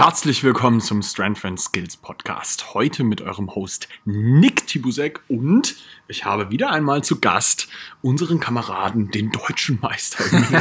Herzlich willkommen zum Strength and Skills Podcast. Heute mit eurem Host Nick Tibusek und ich habe wieder einmal zu Gast unseren Kameraden, den deutschen Meister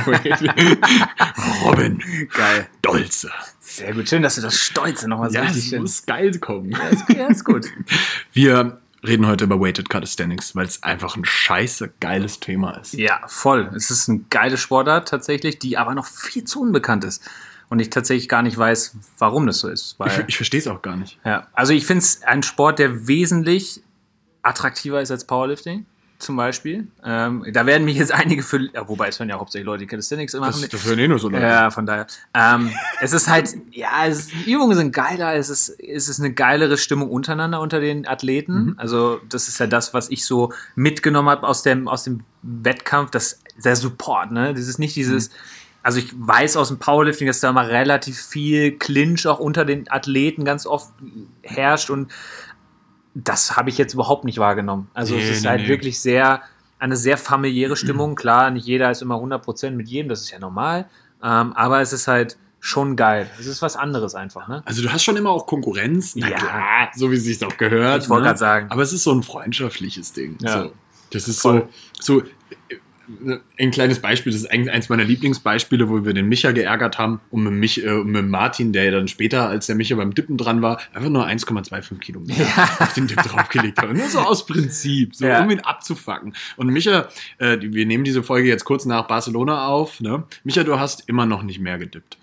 Robin Geil. Dolze. Sehr gut, schön, dass du das Stolze nochmal so richtig Ja, es muss geil kommen. Ja, ist gut. Wir reden heute über Weighted Calisthenics, weil es einfach ein scheiße geiles Thema ist. Ja, voll. Es ist eine geile Sportart tatsächlich, die aber noch viel zu unbekannt ist. Und ich tatsächlich gar nicht weiß, warum das so ist. Weil, Ich verstehe es auch gar nicht. ja, also ich finde es ein Sport, der wesentlich attraktiver ist als Powerlifting, zum Beispiel. Da werden mich jetzt einige für, ja, wobei es hören ja hauptsächlich Leute, die Calisthenics machen. Das hören eh nur so Leute. Ja, von daher. Es ist halt, ja, die Übungen sind geiler, es ist eine geilere Stimmung untereinander unter den Athleten. Mhm. Also das ist ja das, was ich so mitgenommen habe aus dem Wettkampf, der Support, ne? Also ich weiß aus dem Powerlifting, dass da mal relativ viel Clinch auch unter den Athleten ganz oft herrscht und das habe ich jetzt überhaupt nicht wahrgenommen. Also es ist wirklich eine sehr familiäre Stimmung. Klar, nicht jeder ist immer 100% mit jedem, das ist ja normal, aber es ist halt schon geil. Es ist was anderes einfach, ne? Also du hast schon immer auch Konkurrenz, Ja. klar, so wie es sich auch gehört. Ich wollte gerade sagen. Aber es ist so ein freundschaftliches Ding. Ja. So. Das ist Voll. so ein kleines Beispiel, das ist eigentlich eins meiner Lieblingsbeispiele, wo wir den Micha geärgert haben und mit Martin, der dann später, als der Micha beim Dippen dran war, einfach nur 1,25 Kilometer auf den Dip draufgelegt hat. Nur so aus Prinzip, so um ihn abzufacken. Und Micha, wir nehmen diese Folge jetzt kurz nach Barcelona auf, ne? Micha, du hast immer noch nicht mehr gedippt.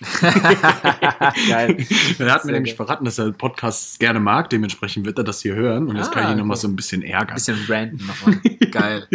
Geil. Er hat mir nämlich verraten, dass er Podcasts gerne mag, dementsprechend wird er das hier hören und jetzt kann ich ihn nochmal so ein bisschen ärgern. Ein bisschen ranten nochmal. Geil.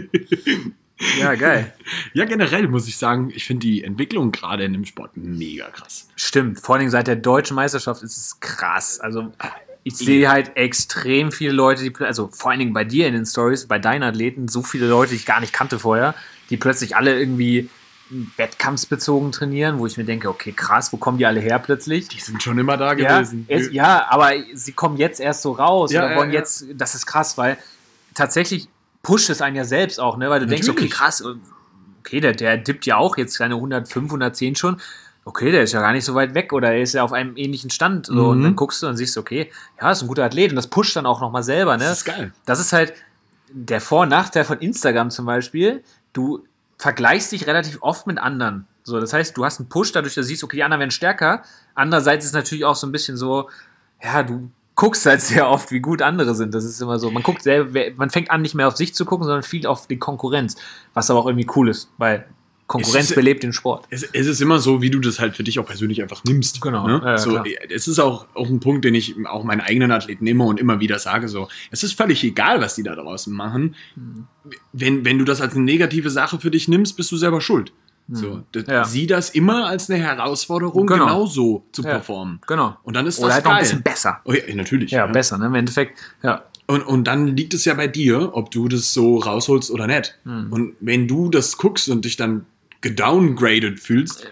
Ja, geil. Ja, generell muss ich sagen, ich finde die Entwicklung gerade in dem Sport mega krass. Stimmt, vor allem seit der deutschen Meisterschaft ist es krass. Also ich sehe halt extrem viele Leute, also vor allen Dingen bei dir in den Stories, bei deinen Athleten, so viele Leute, die ich gar nicht kannte vorher, die plötzlich alle irgendwie wettkampfsbezogen trainieren, wo ich mir denke, okay, krass, wo kommen die alle her plötzlich? Die sind schon immer da gewesen. Ja, aber sie kommen jetzt erst so raus oder wollen jetzt, das ist krass, weil tatsächlich pusht es einen ja selbst auch, ne? Weil du denkst, okay, krass, okay, der dippt ja auch jetzt seine 105, 110 schon. Okay, der ist ja gar nicht so weit weg oder er ist ja auf einem ähnlichen Stand. So, und dann guckst du und siehst, okay, ja, ist ein guter Athlet und das pusht dann auch nochmal selber, ne? Das ist geil. Das ist halt der Vor- und Nachteil von Instagram zum Beispiel. Du vergleichst dich relativ oft mit anderen. So, das heißt, du hast einen Push, dadurch, dass du siehst, okay, die anderen werden stärker. Andererseits ist es natürlich auch so ein bisschen so, ja, du guckst halt sehr oft, wie gut andere sind. Das ist immer so. Man guckt selber, man fängt an, nicht mehr auf sich zu gucken, sondern viel auf die Konkurrenz. Was aber auch irgendwie cool ist, weil Konkurrenz belebt den Sport. Es ist immer so, wie du das halt für dich auch persönlich einfach nimmst. Genau. Ne? Ja, so, es ist auch ein Punkt, den ich auch meinen eigenen Athleten immer und immer wieder sage. So, es ist völlig egal, was die da draußen machen. Wenn du das als eine negative Sache für dich nimmst, bist du selber schuld. So, sieh das immer als eine Herausforderung, genauso zu performen. Genau. Und dann ist das oder halt geil. noch ein bisschen besser. Oh ja, natürlich. Ja, besser, ne? Im Endeffekt, ja. Und dann liegt es ja bei dir, ob du das so rausholst oder nicht. Und wenn du das guckst und dich dann gedowngraded fühlst,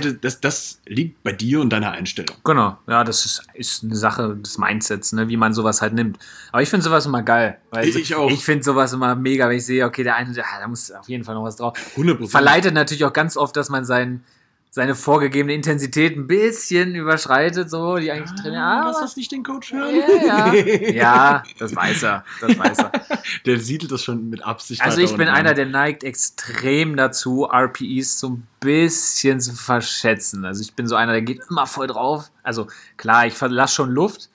das liegt bei dir und deiner Einstellung. Genau, ja, das ist eine Sache des Mindsets, ne, wie man sowas halt nimmt. Aber ich finde sowas immer geil. Weil ich auch. Ich finde sowas immer mega, wenn ich sehe, okay, der eine, da muss auf jeden Fall noch was drauf. 100%. Verleitet natürlich auch ganz oft, dass man seine vorgegebene Intensität ein bisschen überschreitet, so, die eigentlich trainieren. Lass das nicht den Coach hören. Ja, das weiß er. Der siedelt das schon mit Absicht. Also ich bin einer, der neigt extrem dazu, RPEs so ein bisschen zu verschätzen. Also ich bin so einer, der geht immer voll drauf. Also klar, ich verlasse schon Luft,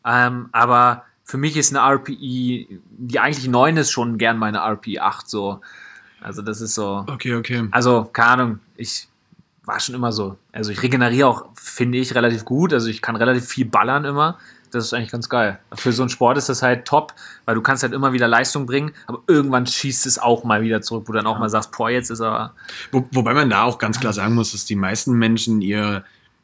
aber für mich ist eine RPE, die eigentlich 9 ist, schon gern meine RPE 8 so. Also das ist so. Okay. Also, keine Ahnung, ich war schon immer so. Also ich regeneriere auch, finde ich, relativ gut. Also ich kann relativ viel ballern immer. Das ist eigentlich ganz geil. Für so einen Sport ist das halt top, weil du kannst halt immer wieder Leistung bringen, aber irgendwann schießt es auch mal wieder zurück, wo du dann auch mal sagst, boah, jetzt ist er... Wobei man da auch ganz klar sagen muss, dass die meisten Menschen ihr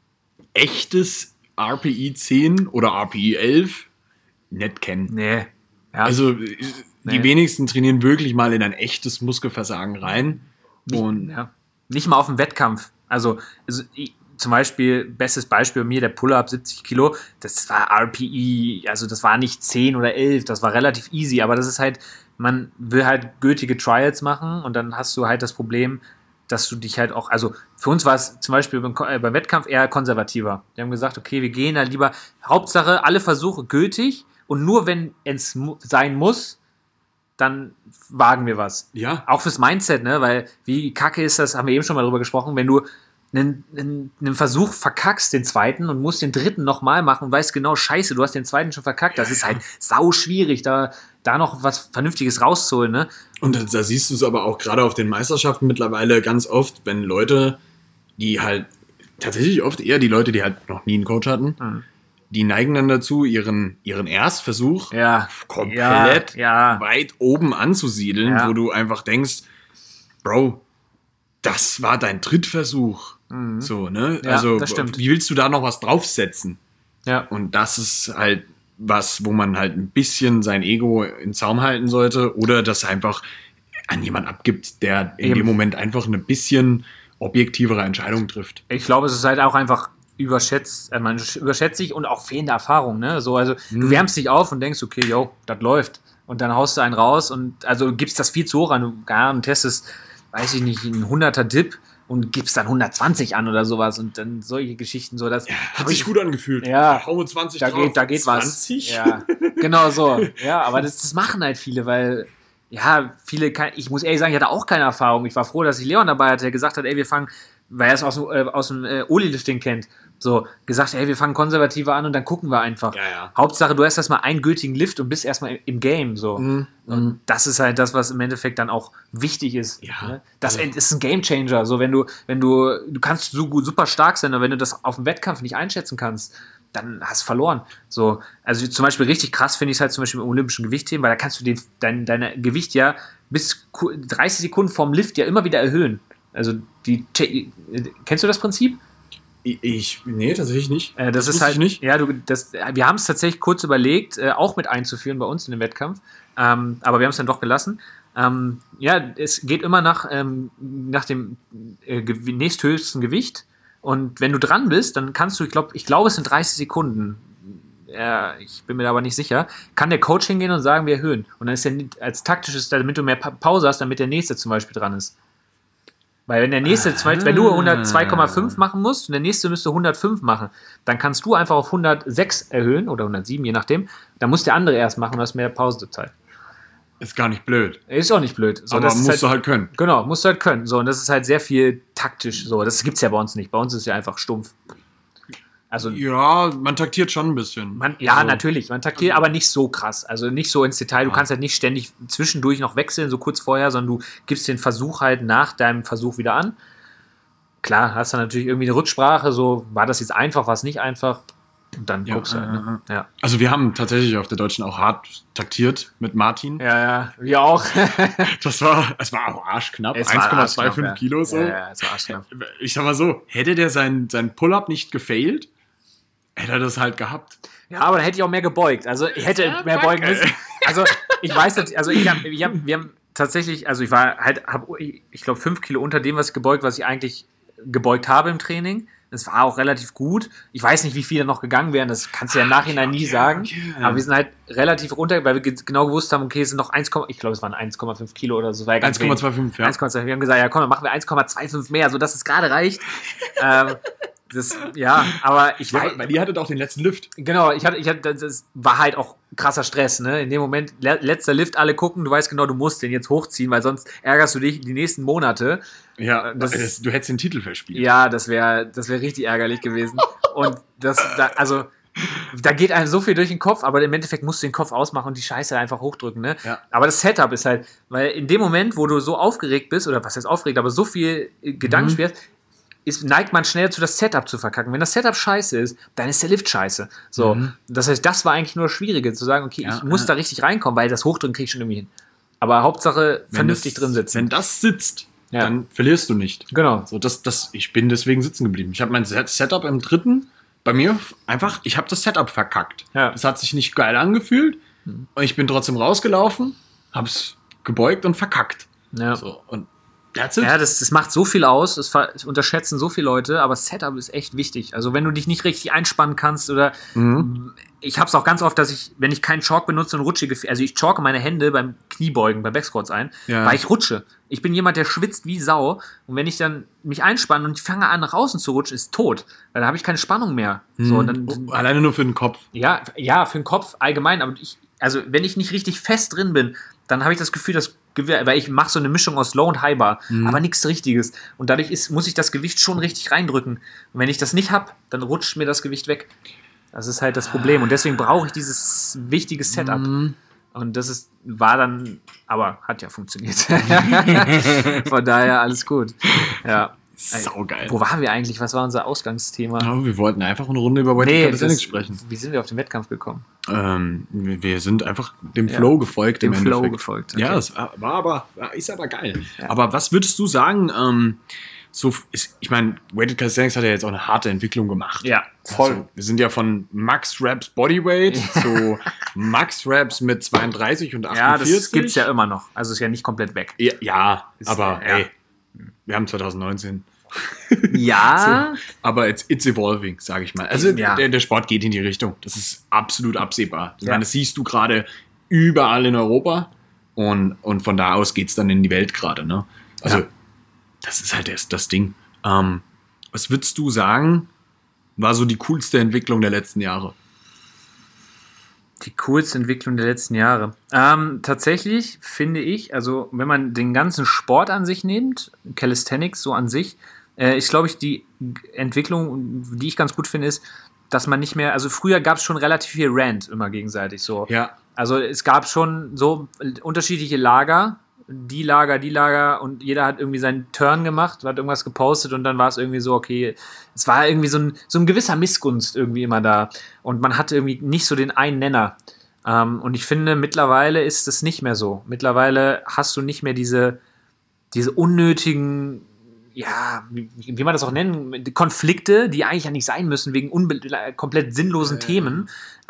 echtes RPE 10 oder RPE 11 nicht kennen. Nee. Ja. Also die wenigsten trainieren wirklich mal in ein echtes Muskelversagen rein. Nicht mal auf dem Wettkampf. Also zum Beispiel, bestes Beispiel bei mir, der Pull-Up 70 Kilo, das war RPE, also das war nicht 10 oder 11, das war relativ easy, aber das ist halt, man will halt gültige Trials machen und dann hast du halt das Problem, dass du dich halt auch, also für uns war es zum Beispiel beim Wettkampf eher konservativer. Wir haben gesagt, okay, wir gehen da lieber, Hauptsache alle Versuche gültig und nur wenn es sein muss, dann wagen wir was. Ja. Auch fürs Mindset, ne, weil wie kacke ist das, haben wir eben schon mal drüber gesprochen, wenn du einen Versuch verkackst, den zweiten, und musst den dritten nochmal machen und weißt genau, scheiße, du hast den zweiten schon verkackt. Das ist halt sau schwierig, da noch was Vernünftiges rauszuholen, ne? Und da siehst du es aber auch gerade auf den Meisterschaften mittlerweile ganz oft, wenn Leute, die halt tatsächlich oft eher die Leute, die halt noch nie einen Coach hatten, die neigen dann dazu, ihren Erstversuch komplett weit oben anzusiedeln, wo du einfach denkst, Bro, das war dein Drittversuch. So, ne? Ja, also, das stimmt. wie willst du da noch was draufsetzen? Ja. Und das ist halt was, wo man halt ein bisschen sein Ego in Zaum halten sollte oder das einfach an jemand abgibt, der in dem Moment einfach eine bisschen objektivere Entscheidung trifft. Ich glaube, es ist halt auch einfach man überschätzt sich und auch fehlende Erfahrung, ne? So, also du wärmst dich auf und denkst, okay, yo, das läuft. Und dann haust du einen raus und also gibst das viel zu hoch an. Du testest, weiß ich nicht, einen 100er Dip und gibst dann 120 an oder sowas und dann solche Geschichten. So, das hat sich gut angefühlt. Ja, hau 20 da drauf. geht 20? was. Ja, genau so. Ja, aber das machen halt viele, weil ich muss ehrlich sagen, ich hatte auch keine Erfahrung. Ich war froh, dass ich Leon dabei hatte, der gesagt hat, ey, wir fangen, weil er es aus dem Oli-Lifting kennt, so gesagt, ey, wir fangen konservativer an und dann gucken wir einfach. Ja. Hauptsache, du hast erstmal einen gültigen Lift und bist erstmal im Game. So. Und das ist halt das, was im Endeffekt dann auch wichtig ist. Ja. Ne? Das ist ein Gamechanger. So, wenn du kannst super stark sein, aber wenn du das auf dem Wettkampf nicht einschätzen kannst, dann hast du verloren. So, also zum Beispiel richtig krass finde ich es halt zum Beispiel im olympischen Gewichtheben, weil da kannst du dein Gewicht ja bis 30 Sekunden vorm Lift ja immer wieder erhöhen. Also kennst du das Prinzip? Nee, tatsächlich nicht. Das ist halt nicht. Ja, wir haben es tatsächlich kurz überlegt, auch mit einzuführen bei uns in den Wettkampf, aber wir haben es dann doch gelassen. Es geht immer nach dem nächsthöchsten Gewicht. Und wenn du dran bist, dann kannst du, ich glaube, es sind 30 Sekunden. Ich bin mir aber nicht sicher. Kann der Coach hingehen und sagen, wir erhöhen. Und dann ist der als taktisches, damit du mehr Pause hast, damit der nächste zum Beispiel dran ist. Weil wenn der nächste, wenn du 102,5 machen musst und der nächste müsste 105 machen, dann kannst du einfach auf 106 erhöhen oder 107, je nachdem. Dann muss der andere erst machen und hast mehr Pausezeit. Ist gar nicht blöd. Ist auch nicht blöd. So, aber musst du halt können. Genau, musst du halt können. So, und das ist halt sehr viel taktisch. So, das gibt's ja bei uns nicht. Bei uns ist es ja einfach stumpf. Also, ja, man taktiert schon ein bisschen. Natürlich. Man taktiert, aber nicht so krass. Also nicht so ins Detail. Du kannst halt nicht ständig zwischendurch noch wechseln, so kurz vorher, sondern du gibst den Versuch halt nach deinem Versuch wieder an. Klar, hast du natürlich irgendwie eine Rücksprache, so, war das jetzt einfach, war es nicht einfach? Und dann guckst du halt, ne? Ja. Also wir haben tatsächlich auf der Deutschen auch hart taktiert mit Martin. Ja, wir auch. Es war auch arschknapp. 1,25 Kilo so. Ja, es war arschknapp. Ich sag mal so, hätte der sein Pull-Up nicht gefailt, hätte er das halt gehabt. Ja, aber dann hätte ich auch mehr gebeugt. Also ich hätte mehr beugen müssen. Also ich weiß jetzt, wir haben tatsächlich, also ich war halt, ich glaube 5 Kilo unter dem, was ich eigentlich gebeugt habe im Training. Das war auch relativ gut. Ich weiß nicht, wie viele noch gegangen wären, das kannst du ja im Nachhinein nie sagen. Okay. Aber wir sind halt relativ runter, weil wir genau gewusst haben, okay, es sind noch ich glaube, es waren 1,5 Kilo oder so. 1,25, ja. 1,25. Wir haben gesagt, ja komm, dann machen wir 1,25 mehr, sodass es gerade reicht. Aber ich weiß. Weil ihr hattet auch den letzten Lift. Genau, das war halt auch krasser Stress, ne? In dem Moment, letzter Lift, alle gucken, du weißt genau, du musst den jetzt hochziehen, weil sonst ärgerst du dich die nächsten Monate. Ja, du hättest den Titel verspielt. Ja, das wäre richtig ärgerlich gewesen. Und da geht einem so viel durch den Kopf, aber im Endeffekt musst du den Kopf ausmachen und die Scheiße einfach hochdrücken, ne? Ja. Aber das Setup ist halt, weil in dem Moment, wo du so aufgeregt bist, oder was heißt aufgeregt, aber so viel Gedanken spielst, neigt man schnell zu, das Setup zu verkacken. Wenn das Setup scheiße ist, dann ist der Lift scheiße. So, das heißt, das war eigentlich nur das Schwierige, zu sagen, okay, ich muss da richtig reinkommen, weil das Hochdrücken krieg ich schon irgendwie hin. Aber Hauptsache vernünftig drin sitzen. Wenn das sitzt, dann verlierst du nicht. Genau. So, ich bin deswegen sitzen geblieben. Ich habe mein Setup im dritten, bei mir einfach, ich habe das Setup verkackt. Ja. Das hat sich nicht geil angefühlt und ich bin trotzdem rausgelaufen, habe es gebeugt und verkackt. Ja. So, und That's it. Ja, das macht so viel aus, das unterschätzen so viele Leute, aber Setup ist echt wichtig. Also wenn du dich nicht richtig einspannen kannst oder ich habe es auch ganz oft, dass ich, wenn ich keinen Chalk benutze und rutschige, also ich chalke meine Hände beim Kniebeugen, beim Backsquats ein, weil ich rutsche. Ich bin jemand, der schwitzt wie Sau und wenn ich dann mich einspanne und ich fange an nach außen zu rutschen, ist tot, weil da habe ich keine Spannung mehr. So, dann, alleine nur für den Kopf. Ja, für den Kopf allgemein, aber also wenn ich nicht richtig fest drin bin, dann habe ich das Gefühl, weil ich mache so eine Mischung aus Low und High Bar, aber nichts Richtiges. Und dadurch muss ich das Gewicht schon richtig reindrücken. Und wenn ich das nicht habe, dann rutscht mir das Gewicht weg. Das ist halt das Problem. Und deswegen brauche ich dieses wichtige Setup. Und aber hat ja funktioniert. Von daher alles gut. Ja. Saugeil. Wo waren wir eigentlich? Was war unser Ausgangsthema? Oh, wir wollten einfach eine Runde über Weighted Calisthenics sprechen. Wie sind wir auf den Wettkampf gekommen? Wir sind einfach dem Flow gefolgt. Dem Flow gefolgt. Okay. Ja, das ist aber geil. Ja. Aber was würdest du sagen, ich meine, Weighted Calisthenics hat ja jetzt auch eine harte Entwicklung gemacht. Ja, voll. Also, wir sind ja von Max Reps Bodyweight zu Max Reps mit 32 und 48. Ja, das gibt's ja immer noch. Also ist ja nicht komplett weg. Ja, aber ey, wir haben 2019. Ja. So, aber it's evolving, sage ich mal. Also der Sport geht in die Richtung. Das ist absolut absehbar. Ich meine, das siehst du gerade überall in Europa und von da aus geht es dann in die Welt gerade. Ne? Also das ist halt erst das Ding. Was würdest du sagen, war so die coolste Entwicklung der letzten Jahre? Die coolste Entwicklung der letzten Jahre. Tatsächlich finde ich, also wenn man den ganzen Sport an sich nimmt, Calisthenics so an sich, ist, glaube ich, die Entwicklung, die ich ganz gut finde, ist, dass man nicht mehr, also früher gab es schon relativ viel Rant immer gegenseitig so. Ja. Also es gab schon so unterschiedliche Lager, die Lager und jeder hat irgendwie seinen Turn gemacht, hat irgendwas gepostet und dann war es irgendwie so, okay, es war irgendwie so ein gewisser Missgunst irgendwie immer da und man hatte irgendwie nicht so den einen Nenner. Und ich finde, mittlerweile ist es nicht mehr so. Mittlerweile hast du nicht mehr diese unnötigen, ja, wie man das auch nennen, Konflikte, die eigentlich ja nicht sein müssen, wegen komplett sinnlosen Themen.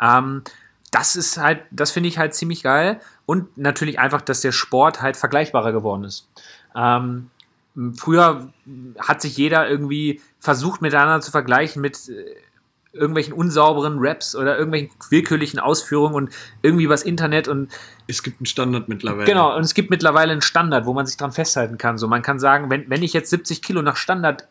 Das finde ich halt ziemlich geil. Und natürlich einfach, dass der Sport halt vergleichbarer geworden ist. Früher hat sich jeder irgendwie versucht, miteinander zu vergleichen mit irgendwelchen unsauberen Raps oder irgendwelchen willkürlichen Ausführungen und irgendwie übers Internet und es gibt einen Standard mittlerweile. Genau, und es gibt mittlerweile einen Standard, wo man sich dran festhalten kann. So, man kann sagen, wenn ich jetzt 70 Kilo nach Standard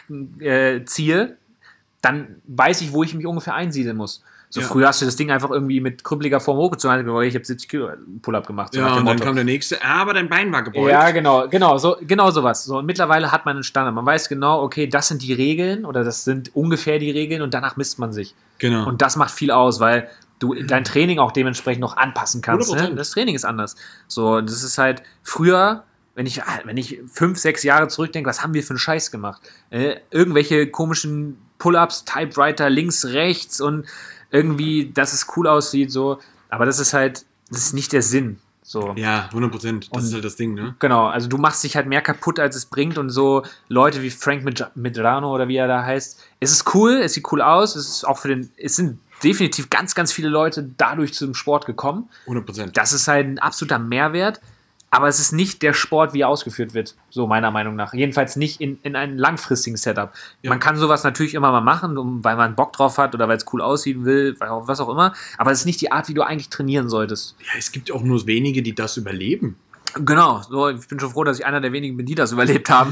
ziehe, dann weiß ich, wo ich mich ungefähr einsiedeln muss. So, früher hast du das Ding einfach irgendwie mit krüppeliger Form hochgezogen, weil ich habe 70 Kilo Pull-Up gemacht. So und dann kam der nächste, aber dein Bein war gebeugt. Ja, genau sowas. So, und mittlerweile hat man einen Standard. Man weiß genau, okay, das sind die Regeln oder das sind ungefähr die Regeln und danach misst man sich. Genau. Und das macht viel aus, weil du dein Training auch dementsprechend noch anpassen kannst. Ne? Das Training ist anders. So, das ist halt früher, wenn ich 5, 6 Jahre zurückdenke, was haben wir für einen Scheiß gemacht? Irgendwelche komischen Pull-Ups, Typewriter links, rechts und irgendwie, dass es cool aussieht, so. Aber das ist nicht der Sinn. So. Ja, 100%. Das ist halt das Ding, ne? Genau, also du machst dich halt mehr kaputt, als es bringt und so Leute wie Frank Medrano oder wie er da heißt. Es ist cool, es sieht cool aus, es sind definitiv ganz, ganz viele Leute dadurch zum Sport gekommen. 100%. Das ist halt ein absoluter Mehrwert. Aber es ist nicht der Sport, wie er ausgeführt wird, so meiner Meinung nach. Jedenfalls nicht in einem langfristigen Setup. Ja. Man kann sowas natürlich immer mal machen, weil man Bock drauf hat oder weil es cool aussehen will, was auch immer. Aber es ist nicht die Art, wie du eigentlich trainieren solltest. Ja, es gibt auch nur wenige, die das überleben. Genau, so, ich bin schon froh, dass ich einer der wenigen bin, die das überlebt haben.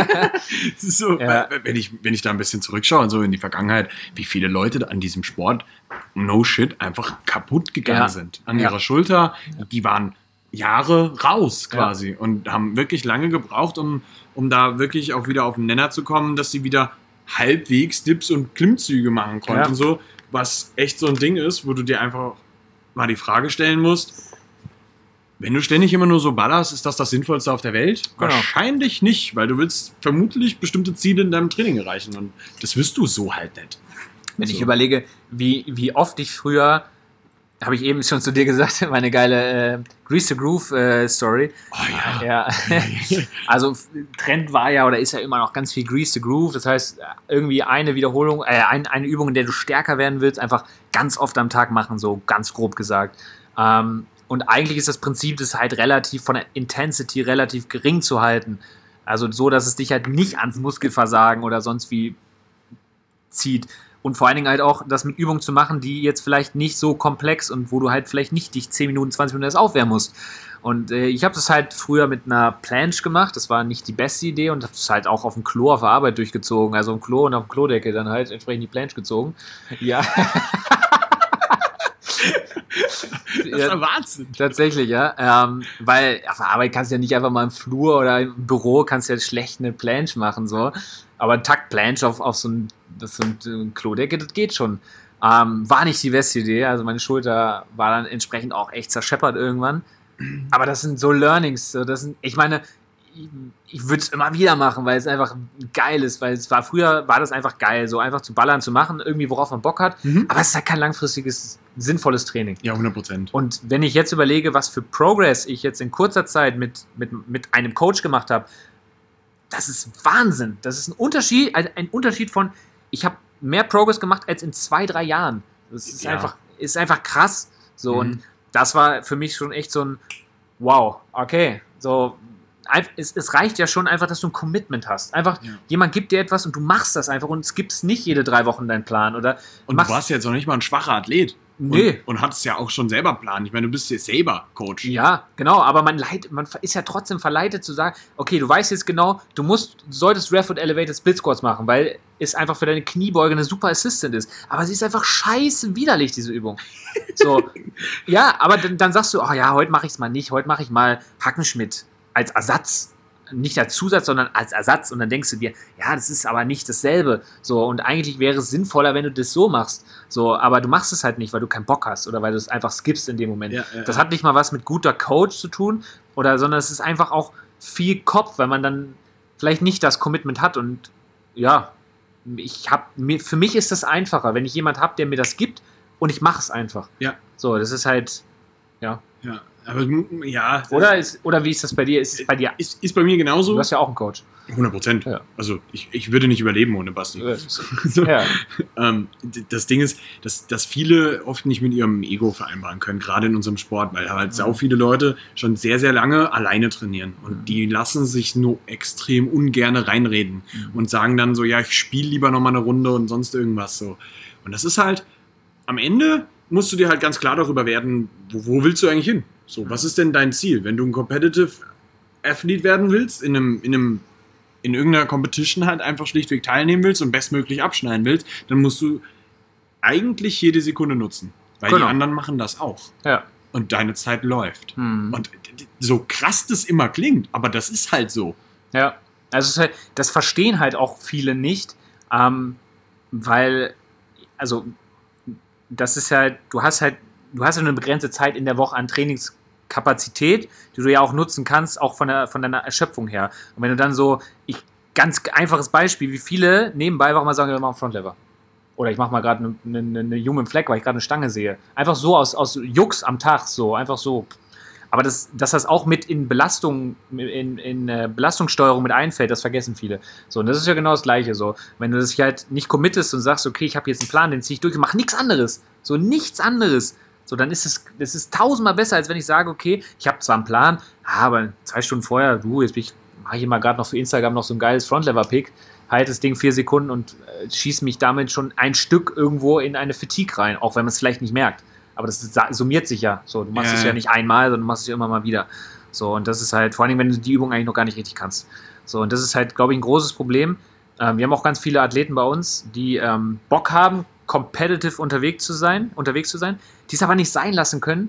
So, ja. Wenn ich da ein bisschen zurückschaue und so in die Vergangenheit, wie viele Leute an diesem Sport, no shit, einfach kaputt gegangen sind. An ihrer Schulter, die waren Jahre raus quasi und haben wirklich lange gebraucht, um da wirklich auch wieder auf den Nenner zu kommen, dass sie wieder halbwegs Dips und Klimmzüge machen konnten, so, was echt so ein Ding ist, wo du dir einfach mal die Frage stellen musst, wenn du ständig immer nur so ballerst, ist das Sinnvollste auf der Welt? Genau. Wahrscheinlich nicht, weil du willst vermutlich bestimmte Ziele in deinem Training erreichen und das wirst du so halt nicht. Wenn ich überlege, wie oft ich früher, habe ich eben schon zu dir gesagt, meine geile Grease the Groove Story. Oh ja. Also Trend war ja oder ist ja immer noch ganz viel Grease the Groove. Das heißt, irgendwie eine Wiederholung, eine Übung, in der du stärker werden willst, einfach ganz oft am Tag machen, so ganz grob gesagt. Und eigentlich ist das Prinzip, das halt relativ von der Intensity relativ gering zu halten. Also so, dass es dich halt nicht ans Muskelversagen oder sonst wie zieht. Und vor allen Dingen halt auch das mit Übungen zu machen, die jetzt vielleicht nicht so komplex und wo du halt vielleicht nicht dich 10 Minuten, 20 Minuten erst aufwärmen musst. Und ich habe das halt früher mit einer Planche gemacht. Das war nicht die beste Idee und habe das halt auch auf dem Klo auf der Arbeit durchgezogen. Also im Klo und auf dem Klodecke dann halt entsprechend die Planche gezogen. Ja. Das ist ein Wahnsinn. Tatsächlich, ja. Weil auf der Arbeit kannst du ja nicht einfach mal im Flur oder im Büro kannst du ja schlecht eine Planche machen, so. Aber ein Takt-Planche auf so ein Klodecke, das geht schon. War nicht die beste Idee. Also meine Schulter war dann entsprechend auch echt zerscheppert irgendwann. Aber das sind so Learnings. Ich meine, ich würde es immer wieder machen, weil es einfach geil ist. Weil früher war das einfach geil, so einfach zu ballern, zu machen, irgendwie worauf man Bock hat. Aber es ist halt kein langfristiges, sinnvolles Training. Ja, 100%. Und wenn ich jetzt überlege, was für Progress ich jetzt in kurzer Zeit mit einem Coach gemacht habe, das ist Wahnsinn. Das ist ein Unterschied von, ich habe mehr Progress gemacht als in 2-3 Jahren. Das ist einfach krass. So, und das war für mich schon echt so ein wow, okay. So, es reicht ja schon einfach, dass du ein Commitment hast. Einfach, jemand gibt dir etwas und du machst das einfach und es gibt nicht jede 3 Wochen deinen Plan. Und du warst jetzt noch nicht mal ein schwacher Athlet. Nee. Und hattest ja auch schon selber Plan. Ich meine, du bist ja selber Coach. Ja, genau, aber man ist ja trotzdem verleitet zu sagen, okay, du weißt jetzt genau, du solltest Rear Foot Elevated Split Squats machen, weil es einfach für deine Kniebeuge eine super Assistant ist. Aber sie ist einfach scheiße widerlich, diese Übung. So, ja, aber dann sagst du, oh ja, heute mache ich es mal nicht, heute mache ich mal Hackenschmidt als Ersatz. Nicht als Zusatz, sondern als Ersatz. Und dann denkst du dir, ja, das ist aber nicht dasselbe. So, und eigentlich wäre es sinnvoller, wenn du das so machst. So, aber du machst es halt nicht, weil du keinen Bock hast oder weil du es einfach skippst in dem Moment. Das hat nicht mal was mit guter Coach zu tun, sondern es ist einfach auch viel Kopf, weil man dann vielleicht nicht das Commitment hat. Und ja, für mich ist das einfacher, wenn ich jemand habe, der mir das gibt und ich mache es einfach. Ja. So, das ist halt, ja. Ja. Aber ja. Oder wie ist das bei dir? Ist es bei dir? Ist bei mir genauso. Du hast ja auch einen Coach. 100%. Ja. Also ich würde nicht überleben ohne Basti. Ja. Das Ding ist, dass viele oft nicht mit ihrem Ego vereinbaren können, gerade in unserem Sport, weil halt sau viele Leute schon sehr, sehr lange alleine trainieren. Und die lassen sich nur extrem ungern reinreden und sagen dann so, ja, ich spiele lieber nochmal eine Runde und sonst irgendwas so. Und das ist halt, am Ende musst du dir halt ganz klar darüber werden, wo willst du eigentlich hin? So, was ist denn dein Ziel? Wenn du ein Competitive Athlete werden willst, in irgendeiner Competition halt einfach schlichtweg teilnehmen willst und bestmöglich abschneiden willst, dann musst du eigentlich jede Sekunde nutzen. Weil die anderen machen das auch. Ja. Und deine Zeit läuft. Und so krass das immer klingt, aber das ist halt so. Ja, also das verstehen halt auch viele nicht, weil, also das ist halt, du hast ja eine begrenzte Zeit in der Woche an Trainingskapazität, die du ja auch nutzen kannst, auch von deiner Erschöpfung her. Und wenn du dann ganz einfaches Beispiel, wie viele nebenbei einfach mal sagen, ich mache einen Frontlever. Oder ich mache mal gerade eine Human Flag, weil ich gerade eine Stange sehe. Einfach so aus Jux am Tag, so, einfach so. Aber dass das auch mit in Belastung, in Belastungssteuerung mit einfällt, das vergessen viele. So, und das ist ja genau das Gleiche. So, wenn du dich halt nicht committest und sagst, okay, ich habe jetzt einen Plan, den ziehe ich durch und mache nichts anderes. So, nichts anderes. So, dann ist es tausendmal besser, als wenn ich sage, okay, ich habe zwar einen Plan, aber 2 Stunden vorher, jetzt mache ich immer gerade noch für Instagram noch so ein geiles Frontlever-Pick, halte das Ding 4 Sekunden und schieße mich damit schon ein Stück irgendwo in eine Fatigue rein, auch wenn man es vielleicht nicht merkt. Aber das summiert sich ja. So, du machst es ja nicht einmal, sondern du machst es ja immer mal wieder. So, und das ist halt, vor allem, wenn du die Übung eigentlich noch gar nicht richtig kannst. So, und das ist halt, glaube ich, ein großes Problem. Wir haben auch ganz viele Athleten bei uns, die Bock haben, competitive unterwegs zu sein, die es aber nicht sein lassen können,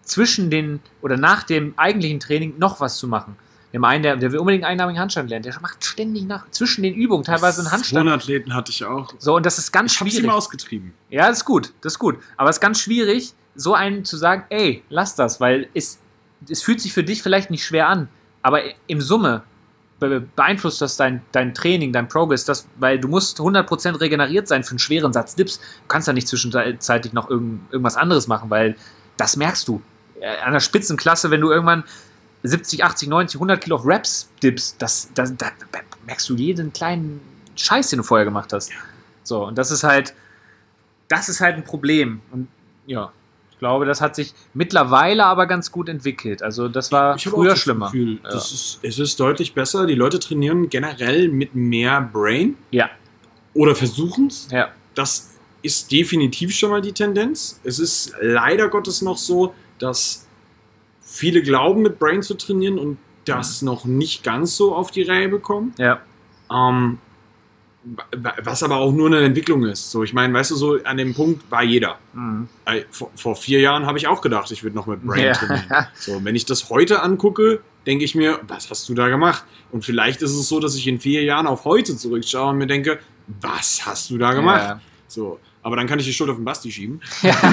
nach dem eigentlichen Training noch was zu machen. Wir haben einen, der will unbedingt einen einarmigen Handstand lernen, der macht ständig zwischen den Übungen teilweise einen Handstand. 100 Athleten hatte ich auch. So, und das ist ganz schwierig. Ich hab's ihm ausgetrieben. Ja, das ist gut. Aber es ist ganz schwierig, so einen zu sagen, ey, lass das, weil es fühlt sich für dich vielleicht nicht schwer an, aber im Summe beeinflusst das dein Training, dein Progress, weil du musst 100% regeneriert sein für einen schweren Satz Dips. Du kannst da nicht zwischenzeitlich noch irgendwas anderes machen, weil das merkst du. An der Spitzenklasse, wenn du irgendwann 70, 80, 90, 100 Kilo auf Reps Dips, da merkst du jeden kleinen Scheiß, den du vorher gemacht hast. So, und das ist halt ein Problem. Und ja. glaube, das hat sich mittlerweile aber ganz gut entwickelt. Also das war früher schlimmer. Gefühl, es ist deutlich besser. Die Leute trainieren generell mit mehr Brain. Ja. Oder versuchen es. Ja. Das ist definitiv schon mal die Tendenz. Es ist leider Gottes noch so, dass viele glauben, mit Brain zu trainieren und das noch nicht ganz so auf die Reihe bekommen. Ja. Was aber auch nur eine Entwicklung ist. So, ich meine, weißt du, so an dem Punkt war jeder. Vor 4 Jahren habe ich auch gedacht, ich würde noch mit Brain trainieren. So, wenn ich das heute angucke, denke ich mir, was hast du da gemacht? Und vielleicht ist es so, dass ich in 4 Jahren auf heute zurückschaue und mir denke, was hast du da gemacht? Ja. So, aber dann kann ich die Schuld auf den Basti schieben.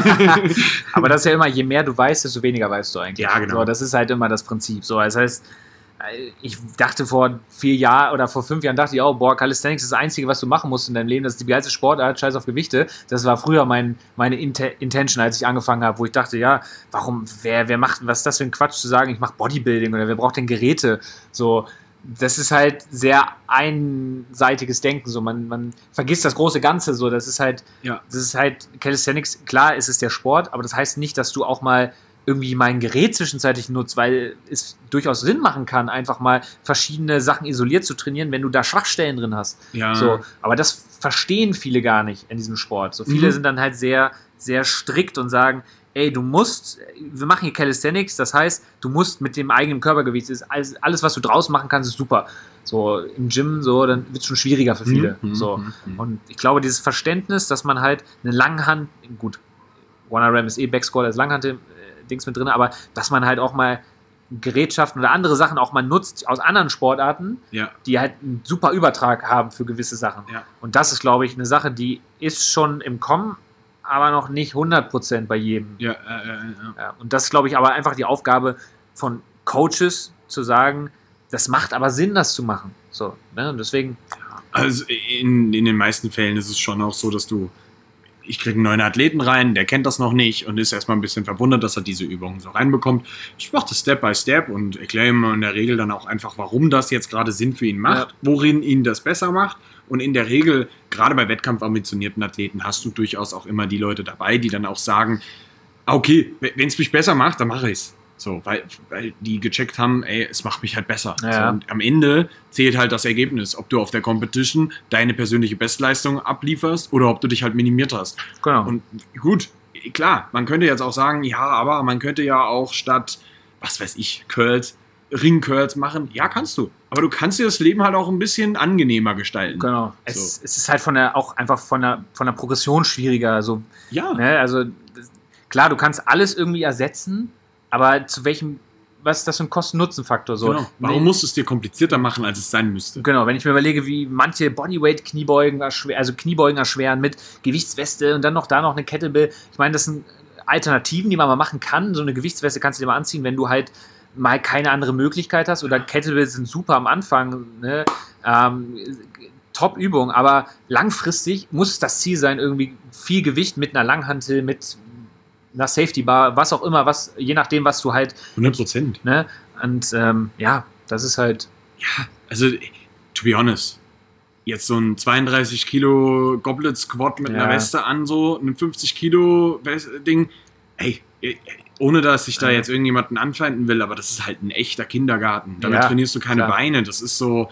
Aber das ist ja immer, je mehr du weißt, desto weniger weißt du eigentlich. Ja, genau. So, das ist halt immer das Prinzip. So, das heißt, ich dachte vor 4 Jahren oder vor 5 Jahren, dachte ich auch, Calisthenics ist das Einzige, was du machen musst in deinem Leben. Das ist die geilste Sportart, scheiß auf Gewichte. Das war früher meine Intention, als ich angefangen habe, wo ich dachte, ja, wer macht, was ist das für ein Quatsch zu sagen, ich mache Bodybuilding oder wer braucht denn Geräte? So, das ist halt sehr einseitiges Denken. So, man vergisst das große Ganze. So, das ist halt Calisthenics, klar, ist es der Sport, aber das heißt nicht, dass du auch mal irgendwie mein Gerät zwischenzeitlich nutzt, weil es durchaus Sinn machen kann, einfach mal verschiedene Sachen isoliert zu trainieren, wenn du da Schwachstellen drin hast. Ja. So, aber das verstehen viele gar nicht in diesem Sport. So viele sind dann halt sehr, sehr strikt und sagen, ey, wir machen hier Calisthenics, das heißt, du musst mit dem eigenen Körpergewicht, alles, was du draußen machen kannst, ist super. So im Gym, so, dann wird es schon schwieriger für viele. Und ich glaube, dieses Verständnis, dass man halt eine Langhand, gut, One-Arm ist Backsquat als Langhand-Dings mit drin, aber dass man halt auch mal Gerätschaften oder andere Sachen auch mal nutzt aus anderen Sportarten, die halt einen super Übertrag haben für gewisse Sachen. Ja. Und das ist, glaube ich, eine Sache, die ist schon im Kommen, aber noch nicht 100% bei jedem. Ja. Und das ist, glaube ich, aber einfach die Aufgabe von Coaches zu sagen, das macht aber Sinn, das zu machen. So, ne? Und deswegen. Also in den meisten Fällen ist es schon auch so, dass ich kriege einen neuen Athleten rein, der kennt das noch nicht und ist erstmal ein bisschen verwundert, dass er diese Übungen so reinbekommt. Ich mache das Step by Step und erkläre ihm in der Regel dann auch einfach, warum das jetzt gerade Sinn für ihn macht, worin ihn das besser macht. Und in der Regel, gerade bei wettkampfambitionierten Athleten, hast du durchaus auch immer die Leute dabei, die dann auch sagen, okay, wenn es mich besser macht, dann mache ich es. So, weil die gecheckt haben, ey, es macht mich halt besser. Ja. So, und am Ende zählt halt das Ergebnis, ob du auf der Competition deine persönliche Bestleistung ablieferst oder ob du dich halt minimiert hast. Genau. Und gut, klar, man könnte jetzt auch sagen, ja, aber man könnte ja auch statt, was weiß ich, Ring-Curls machen. Ja, kannst du. Aber du kannst dir das Leben halt auch ein bisschen angenehmer gestalten. Genau. So. Es ist halt auch einfach von der Progression schwieriger. Also, ja. Ne, also klar, du kannst alles irgendwie ersetzen, aber was ist das für ein Kosten-Nutzen-Faktor? So, genau. Warum musst du es dir komplizierter machen, als es sein müsste? Genau, wenn ich mir überlege, wie manche Bodyweight-Kniebeugen erschweren mit Gewichtsweste und dann noch eine Kettlebell. Ich meine, das sind Alternativen, die man mal machen kann. So eine Gewichtsweste kannst du dir mal anziehen, wenn du halt mal keine andere Möglichkeit hast. Oder Kettlebells sind super am Anfang, ne? Top-Übung, aber langfristig muss das Ziel sein, irgendwie viel Gewicht mit einer Langhantel, mit einer Safety Bar, was auch immer, je nachdem, was du halt. 100%. Ne? Und das ist halt. Ja, also, to be honest, jetzt so ein 32 Kilo Goblet Squat mit einer Weste an, so ein 50 Kilo Ding, ey, ohne dass ich da jetzt irgendjemanden anfeinden will, aber das ist halt ein echter Kindergarten. Damit trainierst du keine Beine. Das ist so,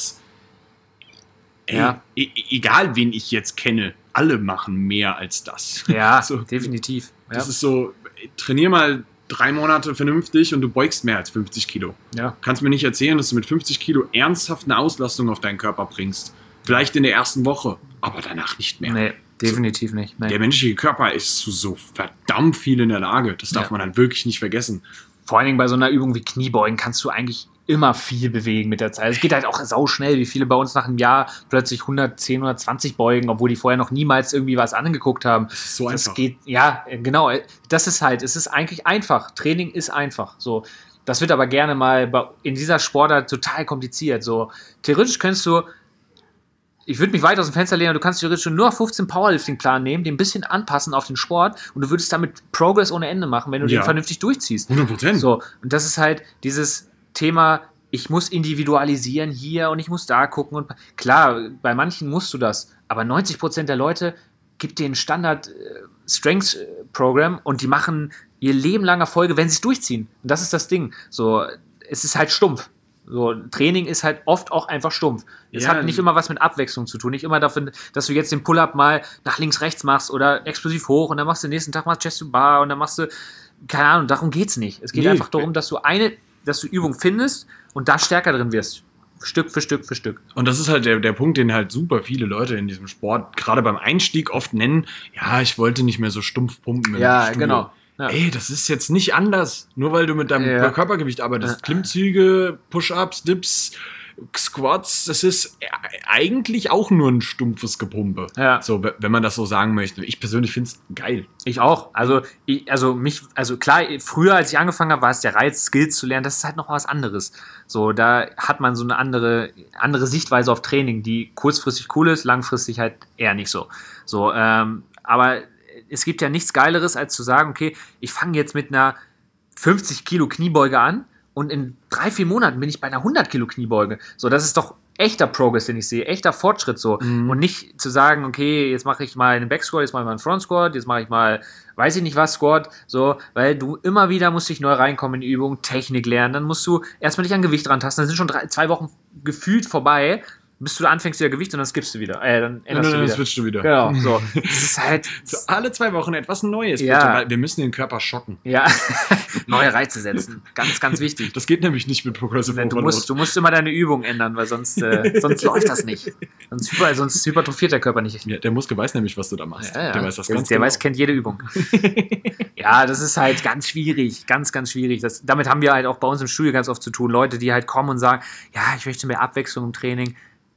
egal wen ich jetzt kenne, alle machen mehr als das. Ja, so, definitiv. Ja. Das ist so, trainier mal 3 Monate vernünftig und du beugst mehr als 50 Kilo. Ja. Kannst mir nicht erzählen, dass du mit 50 Kilo ernsthaft eine Auslastung auf deinen Körper bringst. Vielleicht in der ersten Woche, aber danach nicht mehr. Nee, definitiv nicht. Nee. Der menschliche Körper ist zu so verdammt viel in der Lage. Das darf man dann wirklich nicht vergessen. Vor allen Dingen bei so einer Übung wie Kniebeugen kannst du eigentlich immer viel bewegen mit der Zeit. Es geht halt auch sau schnell, wie viele bei uns nach einem Jahr plötzlich 110, 120 beugen, obwohl die vorher noch niemals irgendwie was angeguckt haben. Das ist so einfach. Ja, genau. Das ist halt, es ist eigentlich einfach. Training ist einfach. So, das wird aber gerne mal in dieser Sportart total kompliziert. So, theoretisch ich würde mich weit aus dem Fenster lehnen, du kannst theoretisch nur noch 15 Powerlifting-Plan nehmen, den ein bisschen anpassen auf den Sport und du würdest damit Progress ohne Ende machen, wenn du den vernünftig durchziehst. 100%. So, und das ist halt dieses Thema, ich muss individualisieren hier und ich muss da gucken. Und klar, bei manchen musst du das, aber 90% der Leute gibt dir einen Standard Strength-Programm und die machen ihr Leben lang Erfolge, wenn sie es durchziehen. Und das ist das Ding. So, es ist halt stumpf. So, Training ist halt oft auch einfach stumpf. Es hat nicht immer was mit Abwechslung zu tun. Nicht immer dafür, dass du jetzt den Pull-Up mal nach links, rechts machst oder explosiv hoch und dann machst du den nächsten Tag mal Chest to Bar und dann machst du, keine Ahnung, darum geht's nicht. Es geht einfach darum, dass du Übung findest und da stärker drin wirst. Stück für Stück für Stück. Und das ist halt der Punkt, den halt super viele Leute in diesem Sport, gerade beim Einstieg oft nennen, ja, ich wollte nicht mehr so stumpf pumpen. Ja, genau. Ja. Ey, das ist jetzt nicht anders. Nur weil du mit deinem Körpergewicht arbeitest. Klimmzüge, Push-Ups, Dips, Squats, das ist eigentlich auch nur ein stumpfes Gepumpe. Ja. So, wenn man das so sagen möchte. Ich persönlich finde es geil. Ich auch. Also klar, früher, als ich angefangen habe, war es der Reiz, Skills zu lernen. Das ist halt noch was anderes. So, da hat man so eine andere Sichtweise auf Training, die kurzfristig cool ist, langfristig halt eher nicht so. So, aber es gibt ja nichts Geileres, als zu sagen, okay, ich fange jetzt mit einer 50 Kilo Kniebeuge an und in 3-4 Monaten bin ich bei einer 100 Kilo Kniebeuge. So, das ist doch echter Progress, den ich sehe, echter Fortschritt so. Und nicht zu sagen, okay, jetzt mache ich mal einen Backsquat, jetzt mache ich mal einen Front Squat, jetzt mache ich mal, weiß ich nicht was, Squat, so, weil du immer wieder musst dich neu reinkommen in die Übung, Technik lernen, dann musst du erstmal dich an Gewicht rantasten, dann sind schon 2 Wochen gefühlt vorbei, bis du anfängst wieder Gewicht und dann skippst du wieder. Dann änderst du wieder. Dann switchst du wieder. Genau, so. Das ist halt so alle 2 Wochen etwas Neues. Ja. Bitte, weil wir müssen den Körper schocken. Ja, neue Reize setzen. Ganz, ganz wichtig. Das geht nämlich nicht mit Progressive Overload. Du musst immer deine Übung ändern, weil sonst läuft das nicht. Sonst hypertrophiert der Körper nicht. Ja, der Muskel weiß nämlich, was du da machst. Ja. Der weiß das ganz genau. Kennt jede Übung. Ja, das ist halt ganz schwierig. Ganz, ganz schwierig. Damit haben wir halt auch bei uns im Studio ganz oft zu tun. Leute, die halt kommen und sagen, ja, ich möchte mehr Abwechslung im Training.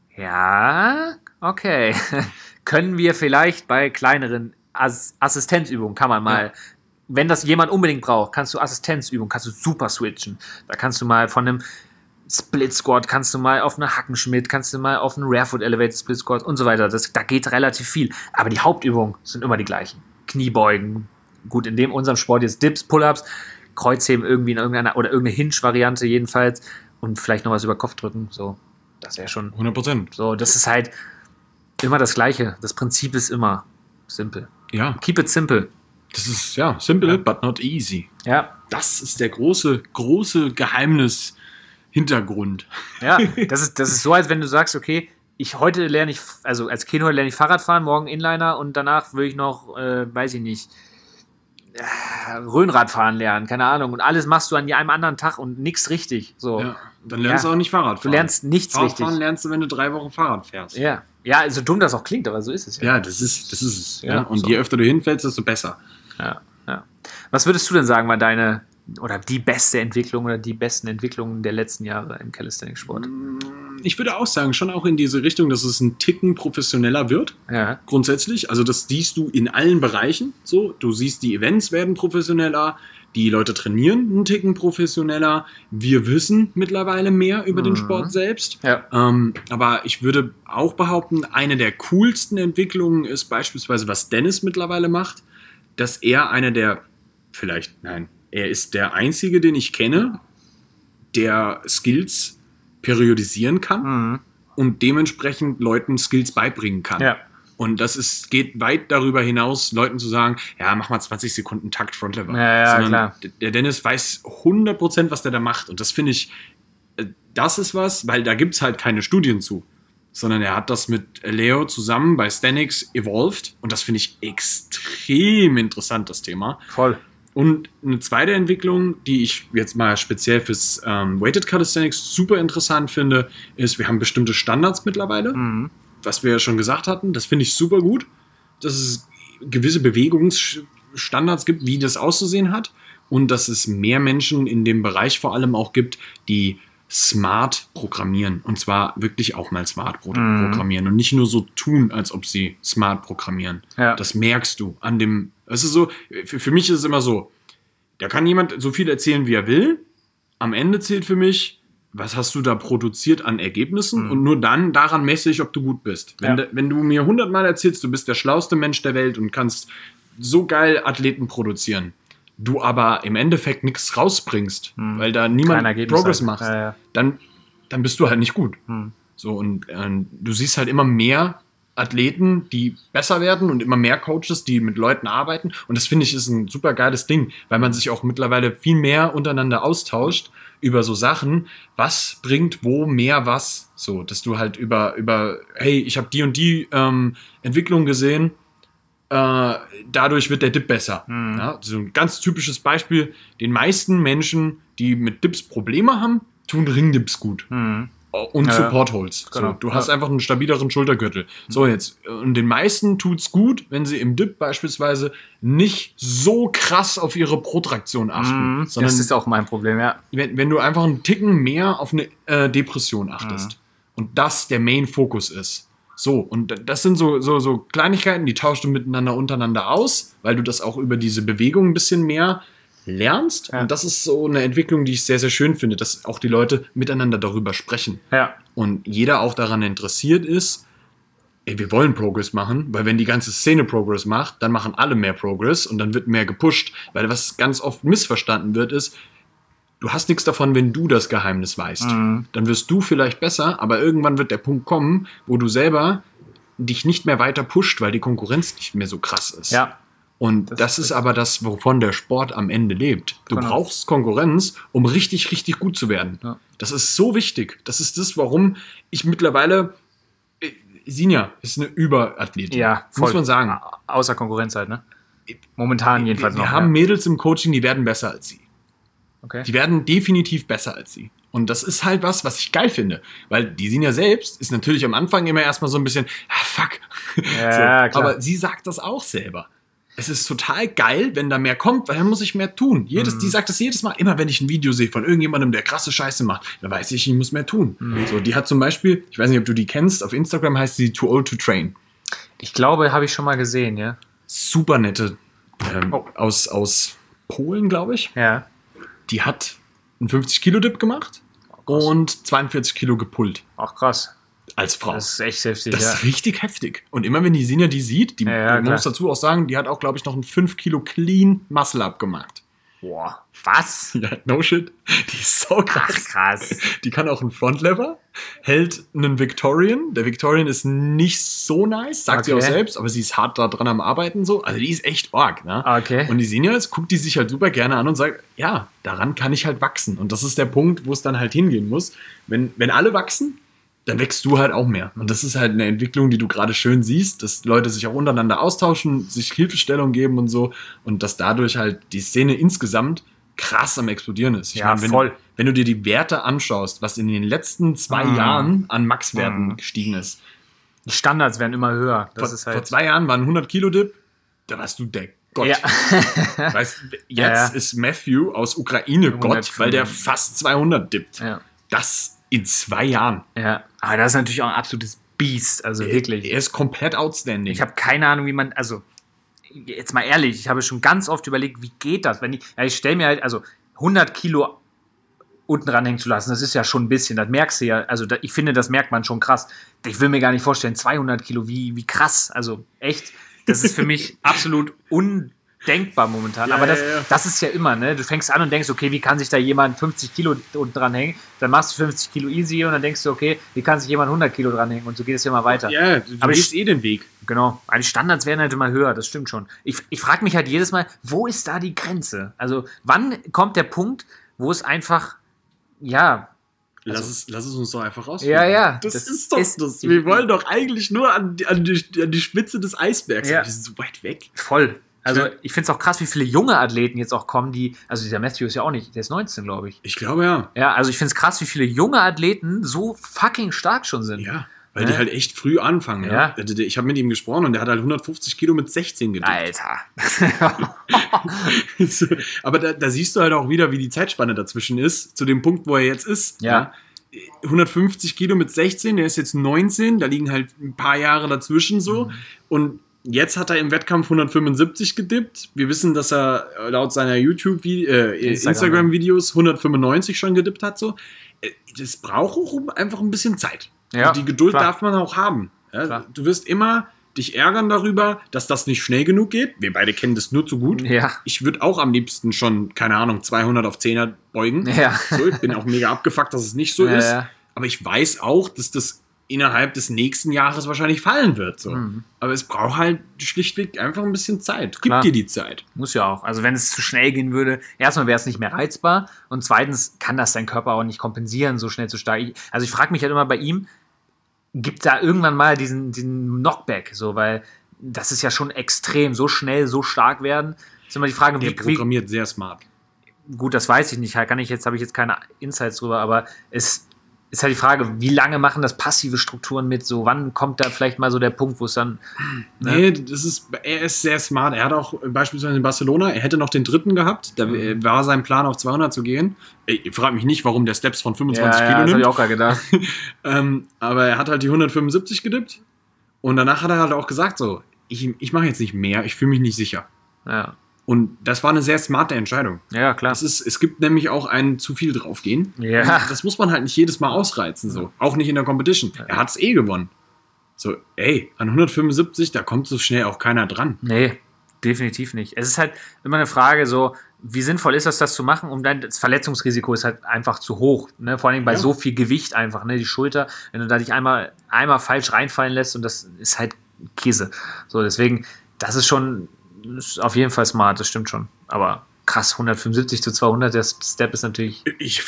Ja, okay. Können wir vielleicht bei kleineren Assistenzübungen, kann man mal, wenn das jemand unbedingt braucht, kannst du Assistenzübungen, kannst du super switchen. Da kannst du mal von einem Split Squat, kannst du mal auf eine Hackenschmidt, kannst du mal auf einen Rearfoot Elevated Split Squat und so weiter. Da geht relativ viel. Aber die Hauptübungen sind immer die gleichen. Kniebeugen, gut, in unserem Sport jetzt Dips, Pull-Ups, Kreuzheben irgendwie in irgendeiner, oder irgendeine Hinge-Variante jedenfalls und vielleicht noch was über Kopf drücken, so. Das wäre schon 100%. So, das ist halt immer das Gleiche. Das Prinzip ist immer simpel. Ja. Keep it simple. Das ist, simple, but not easy. Ja. Das ist der große Geheimnis-Hintergrund. Ja, das ist so, als wenn du sagst, okay, heute lerne ich, also als Kind lerne ich Fahrradfahren, morgen Inliner und danach will ich noch, weiß ich nicht, Rhönradfahren lernen, keine Ahnung. Und alles machst du an einem anderen Tag und nichts richtig. So. Ja, dann lernst du auch nicht Fahrrad fahren. Du lernst nichts richtig. Fahrradfahren lernst du, wenn du 3 Wochen Fahrrad fährst. Ja. Ja, so dumm das auch klingt, aber so ist es. Ja, das ist es. Ja, und so. je öfter du hinfällst, desto besser. Ja. Was würdest du denn sagen, war deine oder die beste Entwicklung oder die besten Entwicklungen der letzten Jahre im Calisthenics-Sport? Ich würde auch sagen, schon auch in diese Richtung, dass es ein Ticken professioneller wird. Ja. Grundsätzlich. Also das siehst du in allen Bereichen. So, du siehst, die Events werden professioneller, die Leute trainieren einen Ticken professioneller. Wir wissen mittlerweile mehr über den Sport selbst. Ja. Aber ich würde auch behaupten, eine der coolsten Entwicklungen ist beispielsweise, was Dennis mittlerweile macht, dass er er ist der Einzige, den ich kenne, der Skills periodisieren kann und dementsprechend Leuten Skills beibringen kann. Ja. Und geht weit darüber hinaus, Leuten zu sagen, ja, mach mal 20 Sekunden Takt Frontlever. Ja, klar. Der Dennis weiß 100%, was der da macht. Und das finde ich, das ist was, weil da gibt es halt keine Studien zu. Sondern er hat das mit Leo zusammen bei Stanix evolved. Und das finde ich extrem interessant, das Thema. Voll. Und eine zweite Entwicklung, die ich jetzt mal speziell fürs Weighted Calisthenics super interessant finde, ist, wir haben bestimmte Standards mittlerweile, was wir ja schon gesagt hatten. Das finde ich super gut, dass es gewisse Bewegungsstandards gibt, wie das auszusehen hat. Und dass es mehr Menschen in dem Bereich vor allem auch gibt, die smart programmieren. Und zwar wirklich auch mal smart programmieren. Und nicht nur so tun, als ob sie smart programmieren. Ja. Das merkst du an dem. Es ist so, für mich ist es immer so, da kann jemand so viel erzählen, wie er will. Am Ende zählt für mich, was hast du da produziert an Ergebnissen? Und nur dann, daran messe ich, ob du gut bist. Wenn du mir 100-mal erzählst, du bist der schlauste Mensch der Welt und kannst so geil Athleten produzieren, du aber im Endeffekt nichts rausbringst, weil da niemand Progress macht, dann bist du halt nicht gut. So, und du siehst halt immer mehr Athleten, die besser werden und immer mehr Coaches, die mit Leuten arbeiten. Und das finde ich ist ein super geiles Ding, weil man sich auch mittlerweile viel mehr untereinander austauscht über so Sachen, was bringt wo mehr was. So, dass du halt über hey, ich habe die und die Entwicklung gesehen, dadurch wird der Dip besser. Ja, so ein ganz typisches Beispiel, den meisten Menschen, die mit Dips Probleme haben, tun Ringdips gut. Und Support Holds. Genau. So, du hast einfach einen stabileren Schultergürtel. So jetzt. Und den meisten tut's gut, wenn sie im Dip beispielsweise nicht so krass auf ihre Protraktion achten. Sondern das ist auch mein Problem, ja. wenn du einfach einen Ticken mehr auf eine Depression achtest. Und das der Main-Fokus ist. So, und das sind so Kleinigkeiten, die tauschst du untereinander aus, weil du das auch über diese Bewegung ein bisschen mehr lernst. Ja. Und das ist so eine Entwicklung, die ich sehr, sehr schön finde, dass auch die Leute miteinander darüber sprechen. Ja. Und jeder auch daran interessiert ist, ey, wir wollen Progress machen, weil wenn die ganze Szene Progress macht, dann machen alle mehr Progress und dann wird mehr gepusht. Weil was ganz oft missverstanden wird, ist, du hast nichts davon, wenn du das Geheimnis weißt. Dann wirst du vielleicht besser, aber irgendwann wird der Punkt kommen, wo du selber dich nicht mehr weiter pusht, weil die Konkurrenz nicht mehr so krass ist. Ja. Und das ist aber das, wovon der Sport am Ende lebt. Du brauchst Konkurrenz, um richtig, richtig gut zu werden. Ja. Das ist so wichtig. Das ist das, warum ich mittlerweile... Sinja ist eine Überathletin. Ja, voll. Muss man sagen. Außer Konkurrenz halt, ne? Momentan jedenfalls noch. Wir haben Mädels im Coaching, die werden besser als sie. Okay. Die werden definitiv besser als sie. Und das ist halt was ich geil finde. Weil die Sinja selbst ist natürlich am Anfang immer erstmal so ein bisschen, fuck. Ja, so. Aber sie sagt das auch selber. Es ist total geil, wenn da mehr kommt, weil dann muss ich mehr tun. Die sagt das jedes Mal. Immer wenn ich ein Video sehe von irgendjemandem, der krasse Scheiße macht, dann weiß ich muss mehr tun. So, die hat zum Beispiel, ich weiß nicht, ob du die kennst, auf Instagram heißt sie Too Old to Train. Ich glaube, habe ich schon mal gesehen, ja. Super nette, aus Polen, glaube ich. Ja. Die hat einen 50-Kilo-Dip gemacht und 42 Kilo gepullt. Ach, krass. Als Frau. Das ist echt heftig, Das ist richtig heftig. Und immer wenn die Sinja die sieht, man muss klar. dazu auch sagen, die hat auch, glaube ich, noch einen 5 Kilo Clean Muscle-Up gemacht. Boah, was? Ja, no shit. Die ist so krass. Ach, krass. Die kann auch einen Frontlever, hält einen Victorian. Der Victorian ist nicht so nice, sagt sie auch selbst, aber sie ist hart da dran am Arbeiten so. Also die ist echt arg, ne? Okay. Und die Sinja, guckt die sich halt super gerne an und sagt, ja, daran kann ich halt wachsen. Und das ist der Punkt, wo es dann halt hingehen muss. Wenn alle wachsen, dann wächst du halt auch mehr. Und das ist halt eine Entwicklung, die du gerade schön siehst, dass Leute sich auch untereinander austauschen, sich Hilfestellung geben und so. Und dass dadurch halt die Szene insgesamt krass am Explodieren ist. Ich meine, voll. Wenn du dir die Werte anschaust, was in den letzten 2 Jahren an Max-Werten gestiegen ist. Die Standards werden immer höher. Vor 2 Jahren waren 100 Kilo Dip, da warst du der Gott. Ja. Weißt, jetzt ist Matthew aus Ukraine Gott, weil der fast 200 dippt. Ja. Das in 2 Jahren. Ja, aber das ist natürlich auch ein absolutes Biest, also wirklich. Er ist komplett outstanding. Ich habe keine Ahnung, wie man, also jetzt mal ehrlich, ich habe schon ganz oft überlegt, wie geht das, wenn ich stelle mir halt, also 100 Kilo unten ranhängen zu lassen, das ist ja schon ein bisschen, das merkst du ja, also ich finde, das merkt man schon krass. Ich will mir gar nicht vorstellen, 200 Kilo, wie krass, also echt, das ist für mich absolut undenkbar momentan, aber das ist ja immer, ne? Du fängst an und denkst, okay, wie kann sich da jemand 50 Kilo unten dranhängen? Dann machst du 50 Kilo easy und dann denkst du, okay, wie kann sich jemand 100 Kilo dranhängen? Und so geht es ja immer weiter. Ja, du gehst den Weg. Genau, aber die Standards werden halt immer höher, das stimmt schon. Ich frage mich halt jedes Mal, wo ist da die Grenze? Also wann kommt der Punkt, wo es einfach, ja... Lass es uns doch einfach raus. Ja. Das ist doch das. Wir wollen doch eigentlich nur an die Spitze des Eisbergs. Ja. Wir sind so weit weg. Voll. Also ich finde es auch krass, wie viele junge Athleten jetzt auch kommen, also dieser Matthew ist ja auch nicht, der ist 19, glaube ich. Ich glaube, ja. Ja, also ich finde es krass, wie viele junge Athleten so fucking stark schon sind. Ja, weil die halt echt früh anfangen. Ja. Ich habe mit ihm gesprochen und der hat halt 150 Kilo mit 16 gedippt. Alter. Aber da siehst du halt auch wieder, wie die Zeitspanne dazwischen ist, zu dem Punkt, wo er jetzt ist. Ja. 150 Kilo mit 16, der ist jetzt 19, da liegen halt ein paar Jahre dazwischen so. Und jetzt hat er im Wettkampf 175 gedippt. Wir wissen, dass er laut seiner Instagram-Videos 195 schon gedippt hat. So. Das braucht auch einfach ein bisschen Zeit. Ja, und die Geduld klar. darf man auch haben. Ja? Du wirst immer dich ärgern darüber, dass das nicht schnell genug geht. Wir beide kennen das nur zu gut. Ja. Ich würde auch am liebsten schon, keine Ahnung, 200 auf 10er beugen. Ja. So, ich bin auch mega abgefuckt, dass es nicht so ist. Ja. Aber ich weiß auch, dass das innerhalb des nächsten Jahres wahrscheinlich fallen wird. So. Aber es braucht halt schlichtweg einfach ein bisschen Zeit. Gib dir die Zeit. Muss ja auch. Also wenn es zu schnell gehen würde, erstmal wäre es nicht mehr reizbar und zweitens kann das dein Körper auch nicht kompensieren, so schnell zu stark. Also ich frage mich halt immer bei ihm, gibt da irgendwann mal diesen Knockback, so, weil das ist ja schon extrem, so schnell, so stark werden. Ist immer die Frage, Der programmiert sehr smart. Gut, das weiß ich nicht, habe ich jetzt keine Insights drüber, aber es ist halt die Frage, wie lange machen das passive Strukturen mit? So, wann kommt da vielleicht mal so der Punkt, wo es dann. Ne? Nee, er ist sehr smart. Er hat auch beispielsweise in Barcelona, er hätte noch den dritten gehabt. Da war sein Plan, auf 200 zu gehen. Ich frage mich nicht, warum der Steps von 25 Kilo nimmt. Das habe ich auch gerade gedacht. Aber er hat halt die 175 gedippt. Und danach hat er halt auch gesagt, so, ich mache jetzt nicht mehr, ich fühle mich nicht sicher. Ja. Und das war eine sehr smarte Entscheidung. Ja, klar. Es gibt nämlich auch ein zu viel draufgehen. Ja. Das muss man halt nicht jedes Mal ausreizen. So. Auch nicht in der Competition. Er hat es gewonnen. So, an 175, da kommt so schnell auch keiner dran. Nee, definitiv nicht. Es ist halt immer eine Frage, so, wie sinnvoll ist das zu machen? Das Verletzungsrisiko ist halt einfach zu hoch. Ne? Vor allem bei so viel Gewicht einfach. Ne? Die Schulter, wenn du da dich einmal falsch reinfallen lässt und das ist halt Käse. So, deswegen, das ist auf jeden Fall smart, das stimmt schon. Aber krass, 175 zu 200, der Step ist natürlich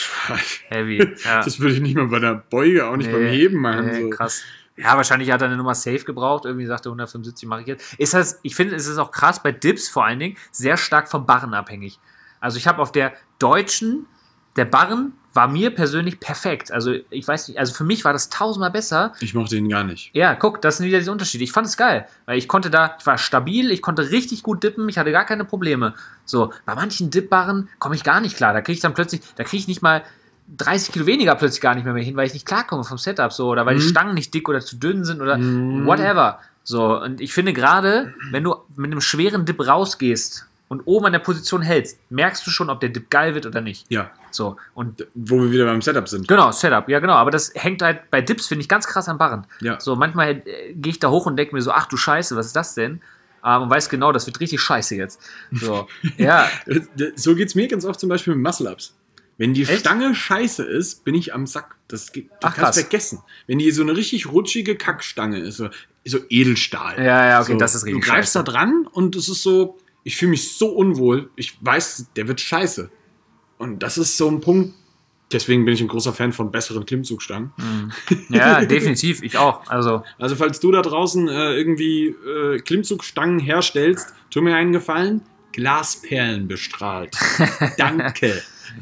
heavy. Ja. Das würde ich nicht mal bei der Beuge, auch nicht beim Heben machen. So. Krass. Ja, wahrscheinlich hat er eine Nummer safe gebraucht. Irgendwie sagte 175 mache ich jetzt. Ich finde, es ist auch krass bei Dips vor allen Dingen sehr stark vom Barren abhängig. Also ich habe auf der deutschen, der Barren war mir persönlich perfekt. Also ich weiß nicht, also für mich war das 1000-mal besser. Ich mochte ihn gar nicht. Ja, guck, das sind wieder diese Unterschiede. Ich fand es geil, weil ich war stabil, ich konnte richtig gut dippen, ich hatte gar keine Probleme. So, bei manchen Dip-Barren komme ich gar nicht klar. Da kriege ich nicht mal 30 Kilo weniger plötzlich gar nicht mehr hin, weil ich nicht klarkomme vom Setup so oder weil die Stangen nicht dick oder zu dünn sind oder whatever. So, und ich finde gerade, wenn du mit einem schweren Dip rausgehst und oben an der Position hältst, merkst du schon, ob der Dip geil wird oder nicht. Ja. So, und wo wir wieder beim Setup sind. Genau, Setup, ja genau. Aber das hängt halt bei Dips, finde ich, ganz krass am Barren. Ja. So, manchmal gehe ich da hoch und denke mir so, ach du Scheiße, was ist das denn? Und weiß genau, das wird richtig scheiße jetzt. So, ja. So geht es mir ganz oft zum Beispiel mit Muscle-Ups. Wenn die Stange scheiße ist, bin ich am Sack. Du kannst vergessen. Wenn die so eine richtig rutschige Kackstange ist, so Edelstahl. Ja, okay, so, das ist richtig Du greifst da dran und es ist so, ich fühle mich so unwohl. Ich weiß, der wird scheiße. Und das ist so ein Punkt. Deswegen bin ich ein großer Fan von besseren Klimmzugstangen. Ja, definitiv. Ich auch. Also falls du da draußen irgendwie Klimmzugstangen herstellst, tu mir einen Gefallen. Glasperlen bestrahlt. Danke.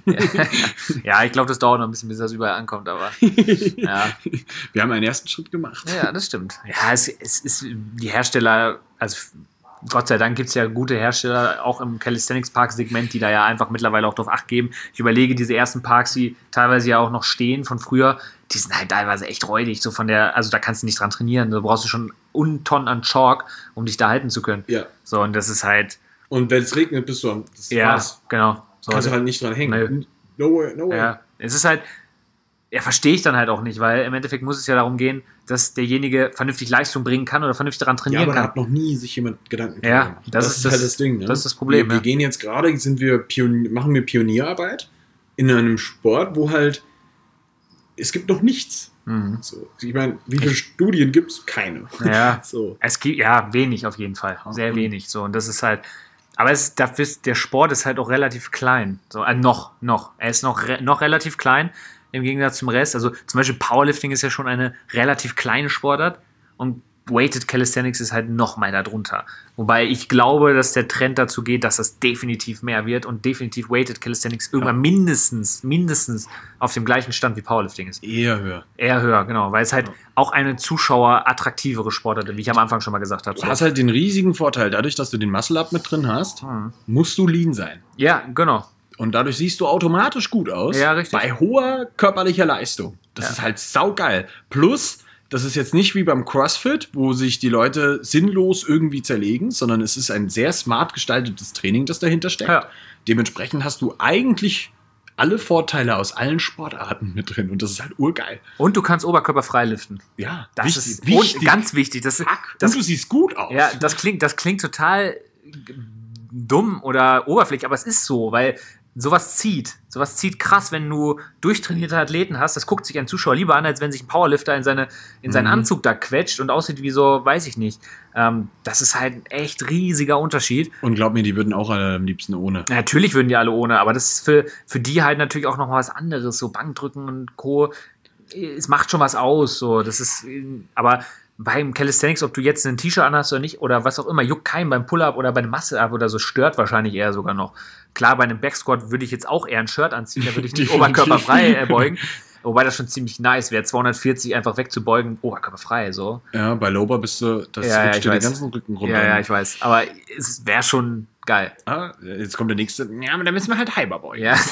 Ja, ich glaube, das dauert noch ein bisschen, bis das überall ankommt, aber ja. Wir haben einen ersten Schritt gemacht. Ja, das stimmt. Ja, es ist die Hersteller, also Gott sei Dank gibt es ja gute Hersteller, auch im Calisthenics-Park-Segment, die da ja einfach mittlerweile auch drauf Acht geben. Ich überlege, diese ersten Parks, die teilweise ja auch noch stehen von früher, die sind halt teilweise echt räudig, so also da kannst du nicht dran trainieren, da brauchst du schon Untonnen an Chalk, um dich da halten zu können. Ja. So, und das ist halt... Und wenn es regnet, bist du am... Genau. So, kannst du halt nicht dran hängen. No way. Ja, es ist halt... Ja, verstehe ich dann halt auch nicht, weil im Endeffekt muss es ja darum gehen, dass derjenige vernünftig Leistung bringen kann oder vernünftig daran trainieren kann. Da hat noch nie sich jemand Gedanken gemacht. Ja, das ist halt das Ding. Ne? Das ist das Problem. Wir gehen jetzt gerade, machen wir Pionierarbeit in einem Sport, wo halt es gibt noch nichts. Mhm. So, ich meine, wie viele Studien gibt es? Keine. Ja, so. Es gibt wenig auf jeden Fall. Sehr wenig. So, und das ist halt. Aber der Sport ist halt auch relativ klein. So, noch. Er ist noch relativ klein im Gegensatz zum Rest. Also zum Beispiel Powerlifting ist ja schon eine relativ kleine Sportart und Weighted Calisthenics ist halt noch mal darunter. Wobei ich glaube, dass der Trend dazu geht, dass das definitiv mehr wird und definitiv Weighted Calisthenics irgendwann mindestens auf dem gleichen Stand wie Powerlifting ist. Eher höher. Eher höher, genau. Weil es halt auch eine zuschauerattraktivere Sportart ist, wie ich am Anfang schon mal gesagt habe. Du hast halt den riesigen Vorteil, dadurch, dass du den Muscle-Up mit drin hast, musst du lean sein. Ja, genau. Und dadurch siehst du automatisch gut aus. Ja, richtig. Bei hoher körperlicher Leistung. Das ist halt saugeil. Plus, das ist jetzt nicht wie beim CrossFit, wo sich die Leute sinnlos irgendwie zerlegen, sondern es ist ein sehr smart gestaltetes Training, das dahinter steckt. Ja. Dementsprechend hast du eigentlich alle Vorteile aus allen Sportarten mit drin und das ist halt urgeil. Und du kannst oberkörperfrei liften. Ja, das ist wichtig. Ganz wichtig. Und du siehst gut aus. Ja, das klingt total dumm oder oberflächlich, aber es ist so, weil sowas zieht krass, wenn du durchtrainierte Athleten hast. Das guckt sich ein Zuschauer lieber an, als wenn sich ein Powerlifter in seinen Anzug da quetscht und aussieht wie so, weiß ich nicht. Das ist halt ein echt riesiger Unterschied. Und glaub mir, die würden auch alle am liebsten ohne. Natürlich würden die alle ohne, aber das ist für die halt natürlich auch noch mal was anderes, so Bankdrücken und Co. Es macht schon was aus, so. Das ist, aber beim Calisthenics, ob du jetzt ein T-Shirt anhast oder nicht, oder was auch immer, juckt keinen beim Pull-Up oder bei einem Muscle-Up oder so, stört wahrscheinlich eher sogar noch. Klar, bei einem Backsquat würde ich jetzt auch eher ein Shirt anziehen, da würde ich nicht oberkörperfrei beugen. Wobei das schon ziemlich nice wäre, 240 einfach wegzubeugen, oberkörperfrei, so. Ja, bei Lower bist du, das rutscht dir den ganzen Rücken runter. Ja, ich weiß. Aber es wäre schon geil. Jetzt kommt der nächste. Ja, aber dann müssen wir halt Hyper beugen. Ja.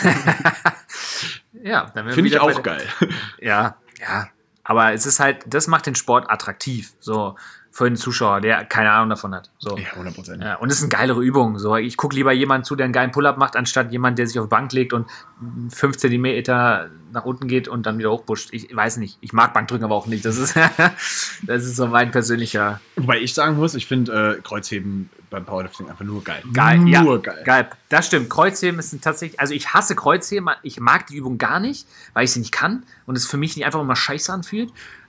Ja, dann finde ich auch geil. Ja. Aber es ist halt, das macht den Sport attraktiv, so für den Zuschauer, der keine Ahnung davon hat. So. Ja, 100%. Ja, und es ist eine geilere Übung. So. Ich gucke lieber jemanden zu, der einen geilen Pull-Up macht, anstatt jemand, der sich auf die Bank legt und 5 Zentimeter nach unten geht und dann wieder hochpusht. Ich weiß nicht. Ich mag Bankdrücken aber auch nicht. Das ist so mein persönlicher. Wobei ich sagen muss, ich finde Kreuzheben beim Powerlifting einfach nur geil. Geil. Das stimmt. Kreuzheben ist tatsächlich, also ich hasse Kreuzheben. Ich mag die Übung gar nicht, weil ich sie nicht kann und es für mich nicht einfach immer scheiße anfühlt.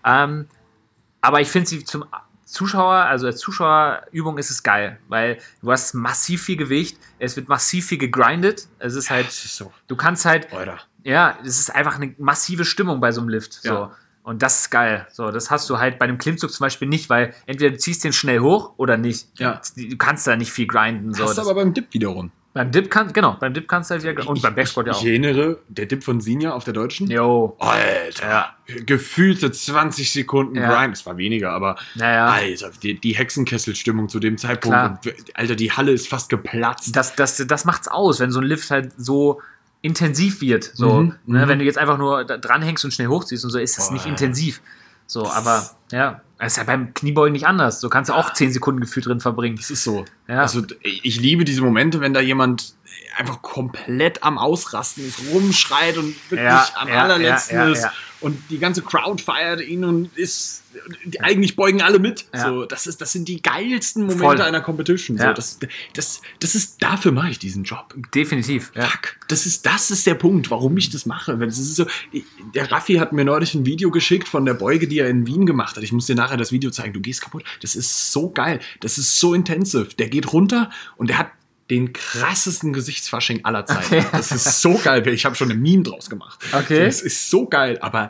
Aber ich finde sie zum Zuschauer, also als Zuschauerübung ist es geil, weil du hast massiv viel Gewicht, es wird massiv viel gegrindet, es ist halt, das ist so. Du kannst halt, Alter. ja, es ist einfach eine massive Stimmung bei so einem Lift, so. Ja. Und das ist geil, so, das hast du halt bei einem Klimmzug zum Beispiel nicht, weil entweder du ziehst den schnell hoch oder nicht, Ja. Du kannst da nicht viel grinden, so. Hast du aber beim Dip wiederum. Beim Dip kannst du halt wieder, und beim Backsquat ja auch. Ich erinnere, der Dip von Sinja auf der Deutschen. Jo. Alter. Ja. Gefühlte 20 Sekunden Ja. Grind. Es war weniger, aber Naja. Alter, die Hexenkesselstimmung zu dem Zeitpunkt. Und, Alter, die Halle ist fast geplatzt. Das macht's aus, wenn so ein Lift halt so intensiv wird. So, ne, wenn du jetzt einfach nur dranhängst und schnell hochziehst und so, ist das nicht intensiv. So, aber ja, das ist ja beim Kniebeugen nicht anders. So kannst du auch 10 Sekunden gefühlt drin verbringen. Das ist so. Ja. Also ich liebe diese Momente, wenn da jemand einfach komplett am Ausrasten ist, rumschreit und wirklich am allerletzten ist. Und die ganze Crowd feiert ihn und eigentlich beugen alle mit. Ja. So, das sind die geilsten Momente Voll. einer Competition. Ja. So, das ist, dafür mache ich diesen Job. Definitiv. Ja. Fuck, das ist der Punkt, warum ich das mache. Weil das ist so, der Raffi hat mir neulich ein Video geschickt von der Beuge, die er in Wien gemacht hat. Ich muss dir nachher das Video zeigen. Du gehst kaputt. Das ist so geil. Das ist so intensiv. Der geht runter und der hat den krassesten Gesichtsfasching aller Zeiten. Okay. Das ist so geil. Ich habe schon ein Meme draus gemacht. Okay. Das ist so geil, aber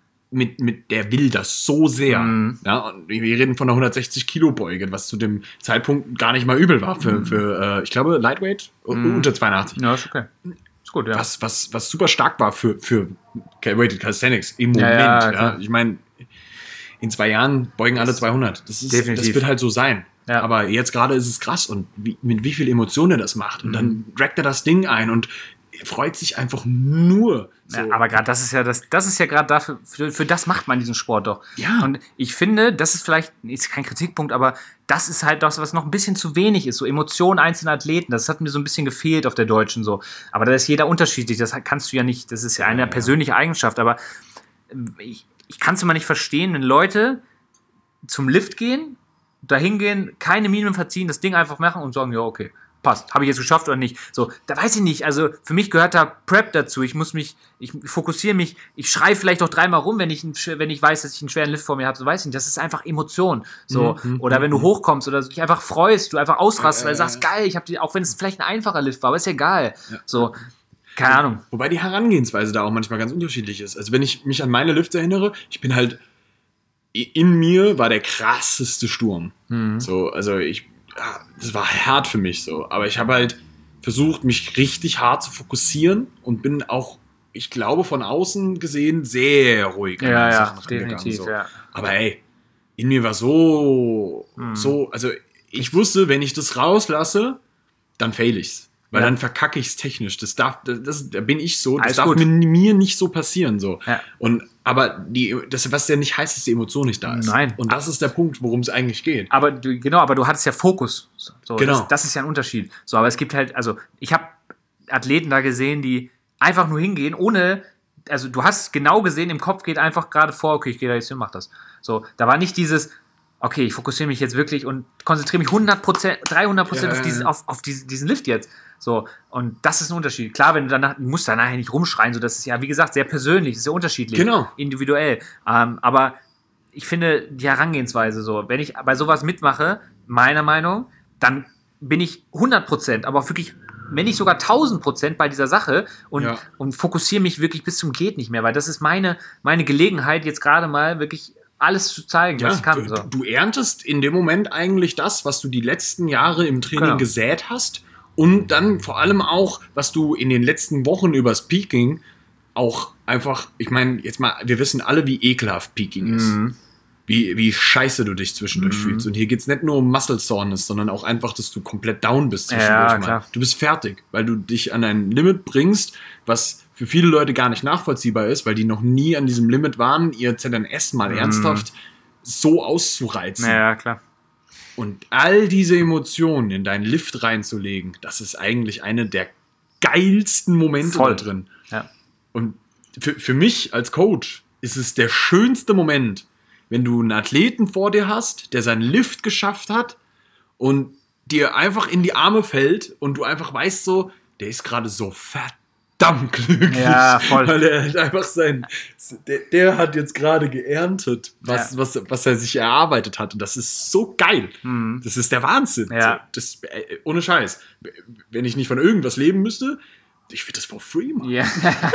mit der will das so sehr. Ja, und wir reden von einer 160 Kilo Beuge, was zu dem Zeitpunkt gar nicht mal übel war für ich glaube, Lightweight unter 82. Ja, ist okay. Ist gut, ja. Was super stark war für Weighted Calisthenics im Moment. Ja, Ja. Ich meine, in 2 Jahren beugen alle 200. Das Definitiv. wird halt so sein. Ja. Aber jetzt gerade ist es krass und mit wie viel Emotionen er das macht. Und dann dragt er das Ding ein und er freut sich einfach nur. So. Ja, aber gerade das ist ja gerade dafür, für das macht man diesen Sport doch. Ja. Und ich finde, das ist vielleicht, ist kein Kritikpunkt, aber das ist halt das, was noch ein bisschen zu wenig ist. So Emotionen einzelner Athleten, das hat mir so ein bisschen gefehlt auf der Deutschen so. Aber da ist jeder unterschiedlich, das kannst du ja nicht, das ist ja eine persönliche Eigenschaft, aber ich kann es immer nicht verstehen, wenn Leute zum Lift gehen, dahin gehen, keine Miene verziehen, das Ding einfach machen und sagen, ja, okay, passt, habe ich jetzt geschafft oder nicht. So, da weiß ich nicht, also für mich gehört da Prep dazu, ich fokussiere mich, ich schreie vielleicht auch 3-mal rum, wenn ich weiß, dass ich einen schweren Lift vor mir habe, so weiß ich nicht, das ist einfach Emotion, so, oder wenn du hochkommst oder dich einfach freust, du einfach ausrastest, weil du sagst, geil, auch wenn es vielleicht ein einfacher Lift war, aber ist ja geil, so, keine Ahnung. Wobei die Herangehensweise da auch manchmal ganz unterschiedlich ist. Also wenn ich mich an meine Lifts erinnere, ich bin halt, in mir war der krasseste Sturm. So, also das war hart für mich so. Aber ich habe halt versucht, mich richtig hart zu fokussieren und bin auch, ich glaube, von außen gesehen sehr ruhig an die Sachen definitiv, so. ja. Aber ey, in mir war so, also ich wusste, wenn ich das rauslasse, dann fail ich's. Weil dann verkacke ich es technisch. Da bin ich so. Das darf mir nicht so passieren. So. Ja. Aber was ja nicht heißt, dass die Emotion nicht da ist. Nein. Und das ist der Punkt, worum es eigentlich geht. Aber du hattest ja Fokus. So, genau. Das ist ja ein Unterschied. So, aber es gibt halt, also ich habe Athleten da gesehen, die einfach nur hingehen, ohne, also du hast genau gesehen, im Kopf geht einfach gerade vor, okay, ich gehe da jetzt hin, mach das. So, da war nicht dieses, okay, ich fokussiere mich jetzt wirklich und konzentriere mich 100%, 300% auf diesen Lift jetzt. So, und das ist ein Unterschied. Klar, du musst danach nicht rumschreien, so, das ist ja, wie gesagt, sehr persönlich, das ist ja unterschiedlich, individuell. Aber ich finde, die Herangehensweise so, wenn ich bei sowas mitmache, meiner Meinung, dann bin ich 100%, aber auch wirklich, wenn nicht sogar 1000% bei dieser Sache und fokussiere mich wirklich bis zum geht nicht mehr, weil das ist meine Gelegenheit, jetzt gerade mal wirklich alles zu zeigen, was ich kann. Du erntest in dem Moment eigentlich das, was du die letzten Jahre im Training gesät hast und dann vor allem auch, was du in den letzten Wochen übers Peaking auch einfach, ich meine, jetzt mal, wir wissen alle, wie ekelhaft Peaking ist. Wie scheiße du dich zwischendurch fühlst. Und hier geht es nicht nur um Muscle Soreness, sondern auch einfach, dass du komplett down bist zwischendurch mal. Du bist fertig, weil du dich an ein Limit bringst, was für viele Leute gar nicht nachvollziehbar ist, weil die noch nie an diesem Limit waren, ihr ZNS mal ernsthaft so auszureizen. Ja, klar. Und all diese Emotionen in deinen Lift reinzulegen, das ist eigentlich eine der geilsten Momente da drin. Ja. Und für mich als Coach ist es der schönste Moment, wenn du einen Athleten vor dir hast, der seinen Lift geschafft hat und dir einfach in die Arme fällt und du einfach weißt so, der ist gerade so verdammt glücklich. Ja, voll. Weil er halt einfach der hat jetzt gerade geerntet, was er sich erarbeitet hat. Und das ist so geil. Das ist der Wahnsinn. Ja. Das, ohne Scheiß. Wenn ich nicht von irgendwas leben müsste, ich würde das for free machen. Ja.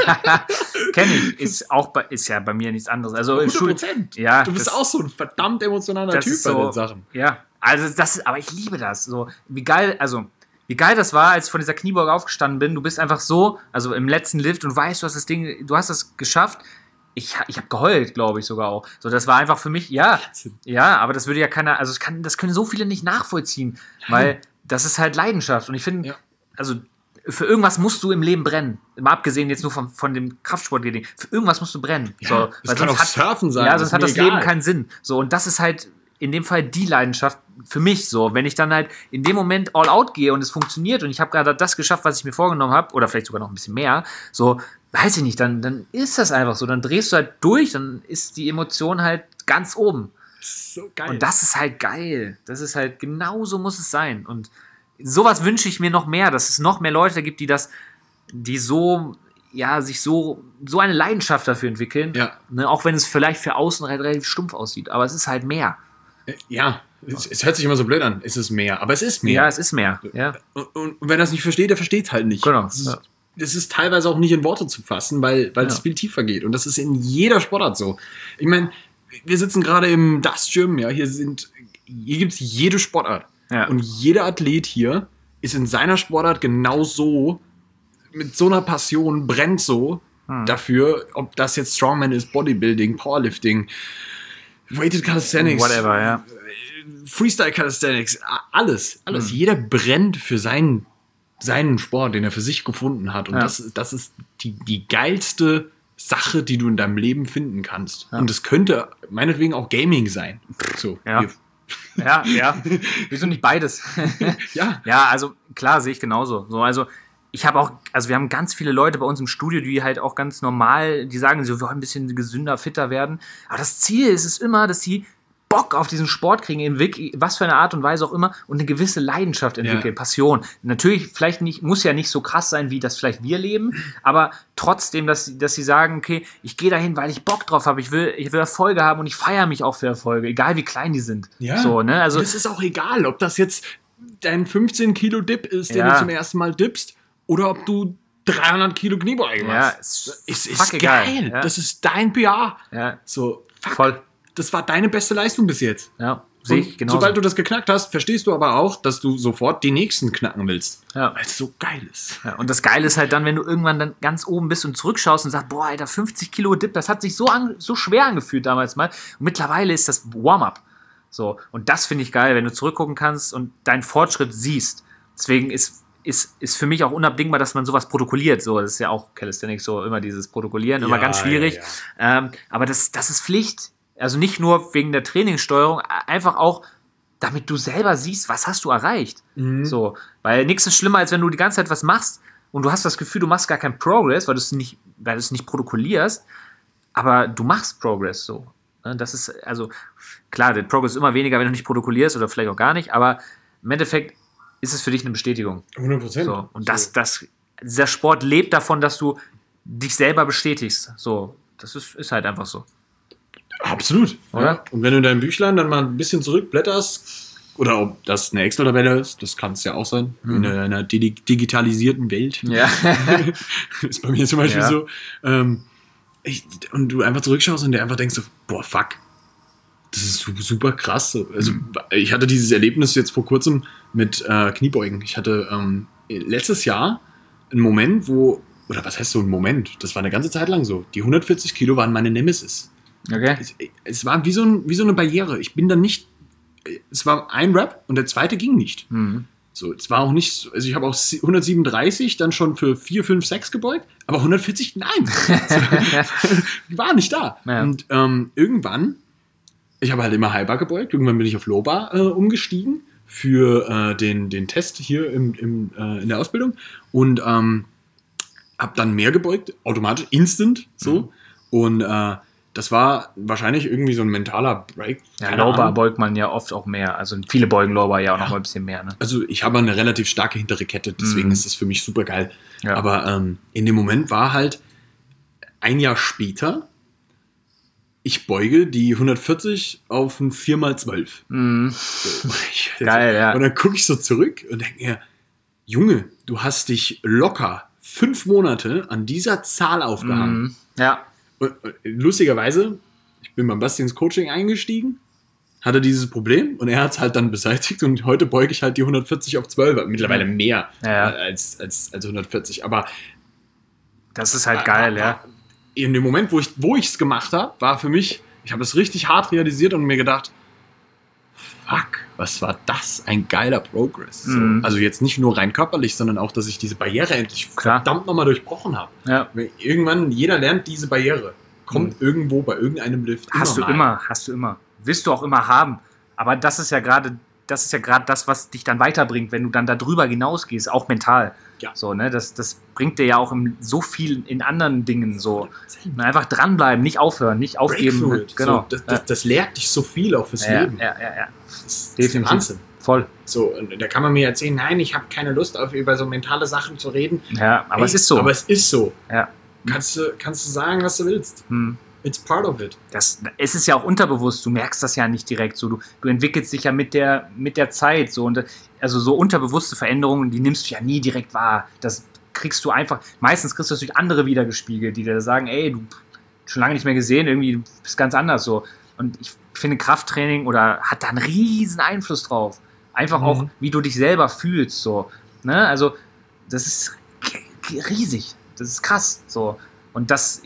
Kenn ich. Ist ja bei mir nichts anderes. Also 100%. Ja, du bist auch so ein verdammt emotionaler Typ bei den Sachen. Ja, also aber ich liebe das. So, wie geil das war, als ich von dieser Kniebeuge aufgestanden bin. Du bist einfach so, also im letzten Lift und du weißt, du hast das geschafft. Ich habe geheult, glaube ich sogar auch. So, das war einfach für mich, ja, aber das würde ja keiner, also das können so viele nicht nachvollziehen, weil das ist halt Leidenschaft. Und ich finde, also für irgendwas musst du im Leben brennen. Mal abgesehen jetzt nur von dem Kraftsportding. Für irgendwas musst du brennen. Ja, so, das kann auch Surfen sein. Ja, sonst hat das Leben keinen Sinn. So, und das ist halt in dem Fall die Leidenschaft für mich so. Wenn ich dann halt in dem Moment all out gehe und es funktioniert und ich habe gerade das geschafft, was ich mir vorgenommen habe, oder vielleicht sogar noch ein bisschen mehr, so, weiß ich nicht, dann ist das einfach so. Dann drehst du halt durch, dann ist die Emotion halt ganz oben. So geil. Und das ist halt geil. Das ist halt, genau so muss es sein. Und sowas wünsche ich mir noch mehr, dass es noch mehr Leute gibt, die so, ja, sich so eine Leidenschaft dafür entwickeln. Ja. Ne, auch wenn es vielleicht für außen halt relativ stumpf aussieht. Aber es ist halt mehr. Ja, es hört sich immer so blöd an. Es ist mehr, aber es ist mehr. Ja, es ist mehr. Ja. Und wer das nicht versteht, der versteht es halt nicht. Genau. Das ist teilweise auch nicht in Worte zu fassen, weil es viel tiefer geht. Und das ist in jeder Sportart so. Ich meine, wir sitzen gerade im Dust Gym, ja, hier gibt es jede Sportart. Ja. Und jeder Athlet hier ist in seiner Sportart genauso, mit so einer Passion, brennt so dafür, ob das jetzt Strongman ist, Bodybuilding, Powerlifting, Weighted Calisthenics, whatever, ja. Freestyle Calisthenics, alles. Jeder brennt für seinen Sport, den er für sich gefunden hat. Und das ist die geilste Sache, die du in deinem Leben finden kannst. Ja. Und das könnte meinetwegen auch Gaming sein. So, ja. Ja. Wieso nicht beides? Ja. Ja, also klar, sehe ich genauso. So, also wir haben ganz viele Leute bei uns im Studio, die halt auch ganz normal, die sagen, sie wollen ein bisschen gesünder, fitter werden. Aber das Ziel ist es immer, dass sie Bock auf diesen Sport kriegen, in was für eine Art und Weise auch immer, und eine gewisse Leidenschaft entwickeln, Passion. Natürlich, vielleicht nicht, muss ja nicht so krass sein, wie das vielleicht wir leben, aber trotzdem, dass sie sagen, okay, ich gehe dahin, weil ich Bock drauf habe, ich will Erfolge haben und ich feiere mich auch für Erfolge, egal wie klein die sind. Ja, so, ne? Also, das ist auch egal, ob das jetzt dein 15 Kilo Dip ist, den du zum ersten Mal dippst, oder ob du 300 Kilo Kniebeuge machst. Ja, ist geil. Ja. Das ist dein PR. Ja. So, voll. Das war deine beste Leistung bis jetzt. Ja, sehe ich genauso. Sobald du das geknackt hast, verstehst du aber auch, dass du sofort die nächsten knacken willst. Ja. Weil es so geil ist. Ja, und das Geile ist halt dann, wenn du irgendwann dann ganz oben bist und zurückschaust und sagst, boah, Alter, 50 Kilo Dip, das hat sich so schwer angefühlt damals mal. Und mittlerweile ist das Warm-up. So, und das finde ich geil, wenn du zurückgucken kannst und deinen Fortschritt siehst. Deswegen ist für mich auch unabdingbar, dass man sowas protokolliert. So, das ist ja auch Calisthenics, so immer dieses Protokollieren, immer ganz schwierig. Ja. Aber das ist Pflicht. Also nicht nur wegen der Trainingssteuerung, einfach auch, damit du selber siehst, was hast du erreicht. Mhm. So, weil nichts ist schlimmer, als wenn du die ganze Zeit was machst und du hast das Gefühl, du machst gar keinen Progress, weil du es nicht protokollierst, aber du machst Progress so. Das ist, also, klar, der Progress ist immer weniger, wenn du nicht protokollierst oder vielleicht auch gar nicht, aber im Endeffekt ist es für dich eine Bestätigung. 100%. So. Und dieser Sport lebt davon, dass du dich selber bestätigst. So, das ist halt einfach so. Absolut. Oder? Ja. Und wenn du in deinem Büchlein dann mal ein bisschen zurückblätterst, oder ob das eine Excel-Tabelle ist, das kann es ja auch sein, in einer digitalisierten Welt. Ja. Ist bei mir zum Beispiel so. Und du einfach zurückschaust und dir einfach denkst so, boah, fuck, das ist super krass. Also ich hatte dieses Erlebnis jetzt vor kurzem mit Kniebeugen. Ich hatte letztes Jahr einen Moment, oder was heißt so ein Moment? Das war eine ganze Zeit lang so. Die 140 Kilo waren meine Nemesis. Okay. Es war wie so eine Barriere. Ich bin dann nicht, es war ein Rep und der zweite ging nicht. So, es war auch nicht, also ich habe auch 137 dann schon für 4, 5, 6 gebeugt, aber 140, nein. Die war nicht da. Ja. Und irgendwann, ich habe halt immer High Bar gebeugt, irgendwann bin ich auf Low Bar umgestiegen für den Test hier in der Ausbildung und habe dann mehr gebeugt, automatisch, instant, so. Und das war wahrscheinlich irgendwie so ein mentaler Break. Ja, Low Bar beugt man ja oft auch mehr. Also viele beugen Low Bar ja auch noch mal ein bisschen mehr. Ne? Also ich habe eine relativ starke hintere Kette, deswegen ist das für mich super geil. Ja. Aber in dem Moment war halt ein Jahr später, ich beuge die 140 auf ein 4x12. So, Geil, ja. Und dann gucke ich so zurück und denke mir, Junge, du hast dich locker 5 Monate an dieser Zahl aufgehangen. Ja. Und lustigerweise, ich bin beim Bastians Coaching eingestiegen, hatte dieses Problem und er hat es halt dann beseitigt und heute beuge ich halt die 140 auf 12, mittlerweile mehr als 140, aber das ist halt geil, ja. In dem Moment, wo ich es gemacht habe, war für mich, ich habe es richtig hart realisiert und mir gedacht, fuck, was war das? Ein geiler Progress. So, also jetzt nicht nur rein körperlich, sondern auch, dass ich diese Barriere endlich verdammt nochmal durchbrochen habe. Ja. Irgendwann, jeder lernt diese Barriere. Kommt irgendwo bei irgendeinem Lift. Hast du immer. Willst du auch immer haben. Aber das ist ja gerade das, was dich dann weiterbringt, wenn du dann darüber hinausgehst, auch mental. Ja. So, ne? Das bringt dir ja auch so viel in anderen Dingen so. Einfach dranbleiben, nicht aufhören, nicht aufgeben. Ne? Genau. So, das lehrt dich so viel auch fürs Leben. Ja. Das ist Wahnsinn. Voll. So, und da kann man mir erzählen, nein, ich habe keine Lust, über so mentale Sachen zu reden. Ja, aber es ist so. Aber es ist so. Ja. Kannst du sagen, was du willst. It's part of it. Es ist ja auch unterbewusst, du merkst das ja nicht direkt so. Du entwickelst dich ja mit der Zeit so. Und also so unterbewusste Veränderungen, die nimmst du ja nie direkt wahr. Das kriegst du einfach, meistens kriegst du das durch andere wiedergespiegelt, die dir sagen, ey, du schon lange nicht mehr gesehen, irgendwie du bist ganz anders so. Und ich finde, Krafttraining hat da einen riesen Einfluss drauf. Einfach auch, wie du dich selber fühlst so. Ne? Also das ist riesig. Das ist krass so. Und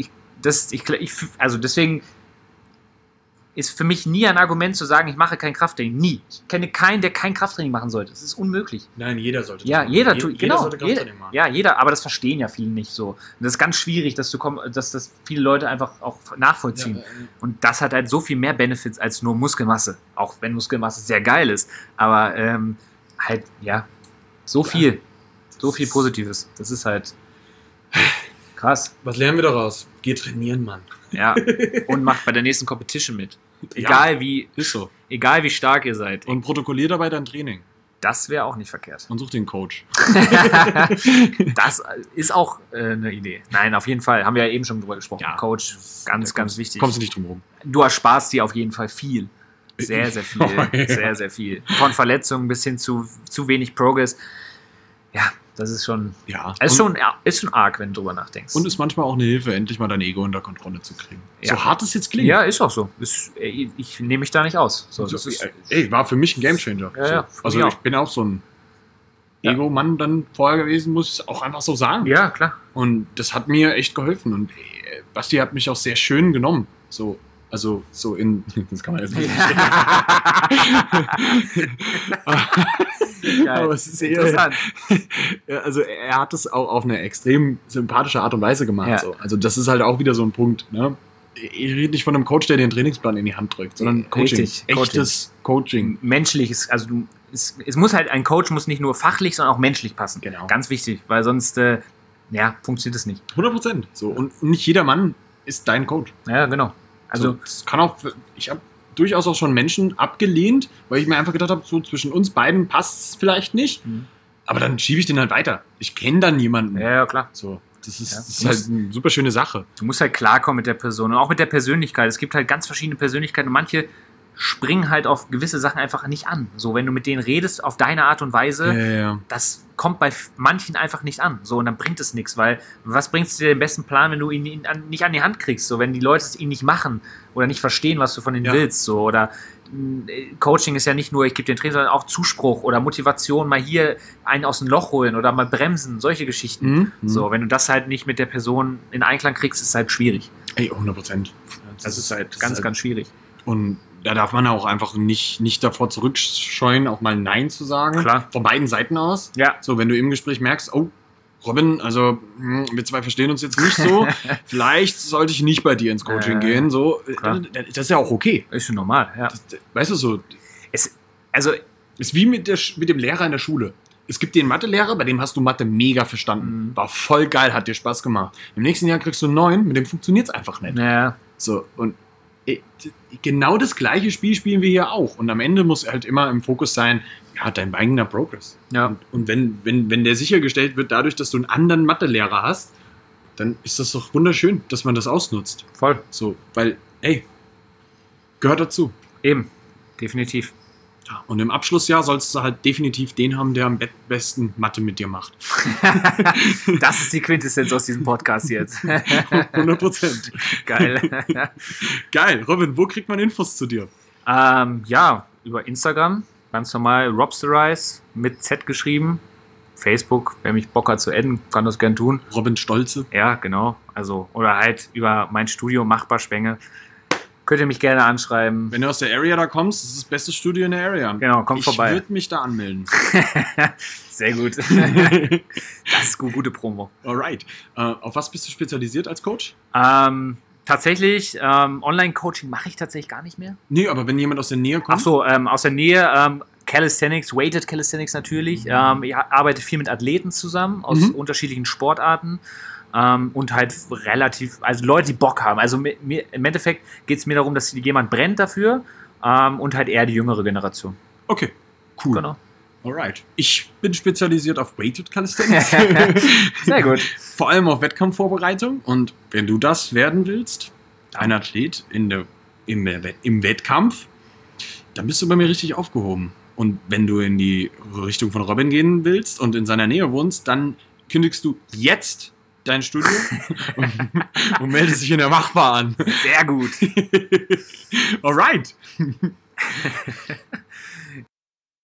deswegen ist für mich nie ein Argument zu sagen, ich mache kein Krafttraining. Nie. Ich kenne keinen, der kein Krafttraining machen sollte. Das ist unmöglich. Nein, jeder sollte das machen. Jeder sollte Krafttraining machen. Ja, jeder, aber das verstehen ja viele nicht so. Und das ist ganz schwierig, dass das viele Leute einfach auch nachvollziehen. Ja. Und das hat halt so viel mehr Benefits als nur Muskelmasse. Auch wenn Muskelmasse sehr geil ist. Aber so viel Positives. Das ist halt krass. Was lernen wir daraus? Geh trainieren, Mann. Ja, und macht bei der nächsten Competition mit. Egal wie stark ihr seid. Und protokolliert dabei dein Training. Das wäre auch nicht verkehrt. Und such den Coach. Das ist auch eine Idee. Nein, auf jeden Fall. Haben wir ja eben schon drüber gesprochen. Ja. Coach, ganz wichtig. Kommst du nicht drum rum. Du ersparst dir auf jeden Fall viel. Sehr, sehr viel. Sehr, sehr viel. Von Verletzungen bis hin zu wenig Progress. Ja, das ist schon, ist schon arg, wenn du drüber nachdenkst. Und ist manchmal auch eine Hilfe, endlich mal dein Ego unter Kontrolle zu kriegen. Ja. So hart es jetzt klingt. Ja, ist auch so. Ich nehme mich da nicht aus. So, war für mich ein Gamechanger. Ja, so. Also ich bin auch so ein Ego-Mann dann vorher gewesen, muss ich auch einfach so sagen. Ja, klar. Und das hat mir echt geholfen. Und Basti hat mich auch sehr schön genommen. So, also so in... Das kann man jetzt nicht aber es ist interessant. Also er hat es auch auf eine extrem sympathische Art und Weise gemacht. Ja. So. Also das ist halt auch wieder so ein Punkt. Ne? Ich rede nicht von einem Coach, der den Trainingsplan in die Hand drückt, sondern Coaching. Richtig. Echtes Coaching. Menschliches, also es muss halt, ein Coach muss nicht nur fachlich, sondern auch menschlich passen. Genau. Ganz wichtig, weil sonst funktioniert es nicht. 100%. So. Und nicht jeder Mann ist dein Coach. Ja, genau. Also, so, das kann auch, ich habe durchaus auch schon Menschen abgelehnt, weil ich mir einfach gedacht habe, so zwischen uns beiden passt es vielleicht nicht. Aber dann schiebe ich den halt weiter. Ich kenne dann jemanden. ja, klar. So, das ist halt eine super schöne Sache. Du musst halt klarkommen mit der Person und auch mit der Persönlichkeit. Es gibt halt ganz verschiedene Persönlichkeiten und manche springen halt auf gewisse Sachen einfach nicht an. So, wenn du mit denen redest auf deine Art und Weise, das kommt bei manchen einfach nicht an. So, und dann bringt es nichts, weil was bringt es dir den besten Plan, wenn du ihn nicht an die Hand kriegst? So, wenn die Leute es ihn nicht machen oder nicht verstehen, was du von ihnen willst. So, oder Coaching ist ja nicht nur, ich gebe den Training, sondern auch Zuspruch oder Motivation, mal hier einen aus dem Loch holen oder mal bremsen, solche Geschichten. So, wenn du das halt nicht mit der Person in Einklang kriegst, ist es halt schwierig. Ey, 100%. Das ist halt ganz schwierig. Und da darf man auch einfach nicht davor zurückscheuen, auch mal Nein zu sagen. Klar. Von beiden Seiten aus. Ja. So, wenn du im Gespräch merkst, oh, Robin, also wir zwei verstehen uns jetzt nicht so. Vielleicht sollte ich nicht bei dir ins Coaching gehen. So, das ist ja auch okay. Ist schon normal, ja. Weißt du so? Also ist wie mit dem Lehrer in der Schule. Es gibt den Mathelehrer, bei dem hast du Mathe mega verstanden. War voll geil, hat dir Spaß gemacht. Im nächsten Jahr kriegst du einen neuen, mit dem funktioniert es einfach nicht. Ja. So, und genau das gleiche Spiel spielen wir hier auch. Und am Ende muss halt immer im Fokus sein, ja, dein eigener Progress. Ja. Und wenn der sichergestellt wird, dadurch, dass du einen anderen Mathelehrer hast, dann ist das doch wunderschön, dass man das ausnutzt. Voll. So, weil, ey, gehört dazu. Eben, definitiv. Ja, und im Abschlussjahr sollst du halt definitiv den haben, der am besten Mathe mit dir macht. Das ist die Quintessenz aus diesem Podcast jetzt. 100%. Geil. Geil. Robin, wo kriegt man Infos zu dir? Ja, über Instagram. Ganz normal, Robsterize mit Z geschrieben. Facebook, wer mich Bock hat zu adden, kann das gern tun. Robin Stolze. Ja, genau. Also, oder halt über mein Studio Machbar-Spenge. Könnt ihr mich gerne anschreiben. Wenn du aus der Area da kommst, das ist das beste Studio in der Area. Genau, komm vorbei. Ich würde mich da anmelden. Sehr gut. Das ist gute Promo. Alright. Auf was bist du spezialisiert als Coach? Tatsächlich, Online-Coaching mache ich tatsächlich gar nicht mehr. Nee, aber wenn jemand aus der Nähe kommt. Ach so, aus der Nähe, Calisthenics, Weighted Calisthenics natürlich. Ich arbeite viel mit Athleten zusammen aus unterschiedlichen Sportarten. Und halt relativ, also Leute, die Bock haben. Also im Endeffekt geht es mir darum, dass jemand brennt dafür und halt eher die jüngere Generation. Okay, cool. Genau. Alright. Ich bin spezialisiert auf Weighted Calisthenics. Sehr gut. Vor allem auf Wettkampfvorbereitung. Und wenn du das werden willst, ein Athlet im Wettkampf, dann bist du bei mir richtig aufgehoben. Und wenn du in die Richtung von Robin gehen willst und in seiner Nähe wohnst, dann kündigst du jetzt dein Studio und meldest dich in der Machbar an. Sehr gut. Alright.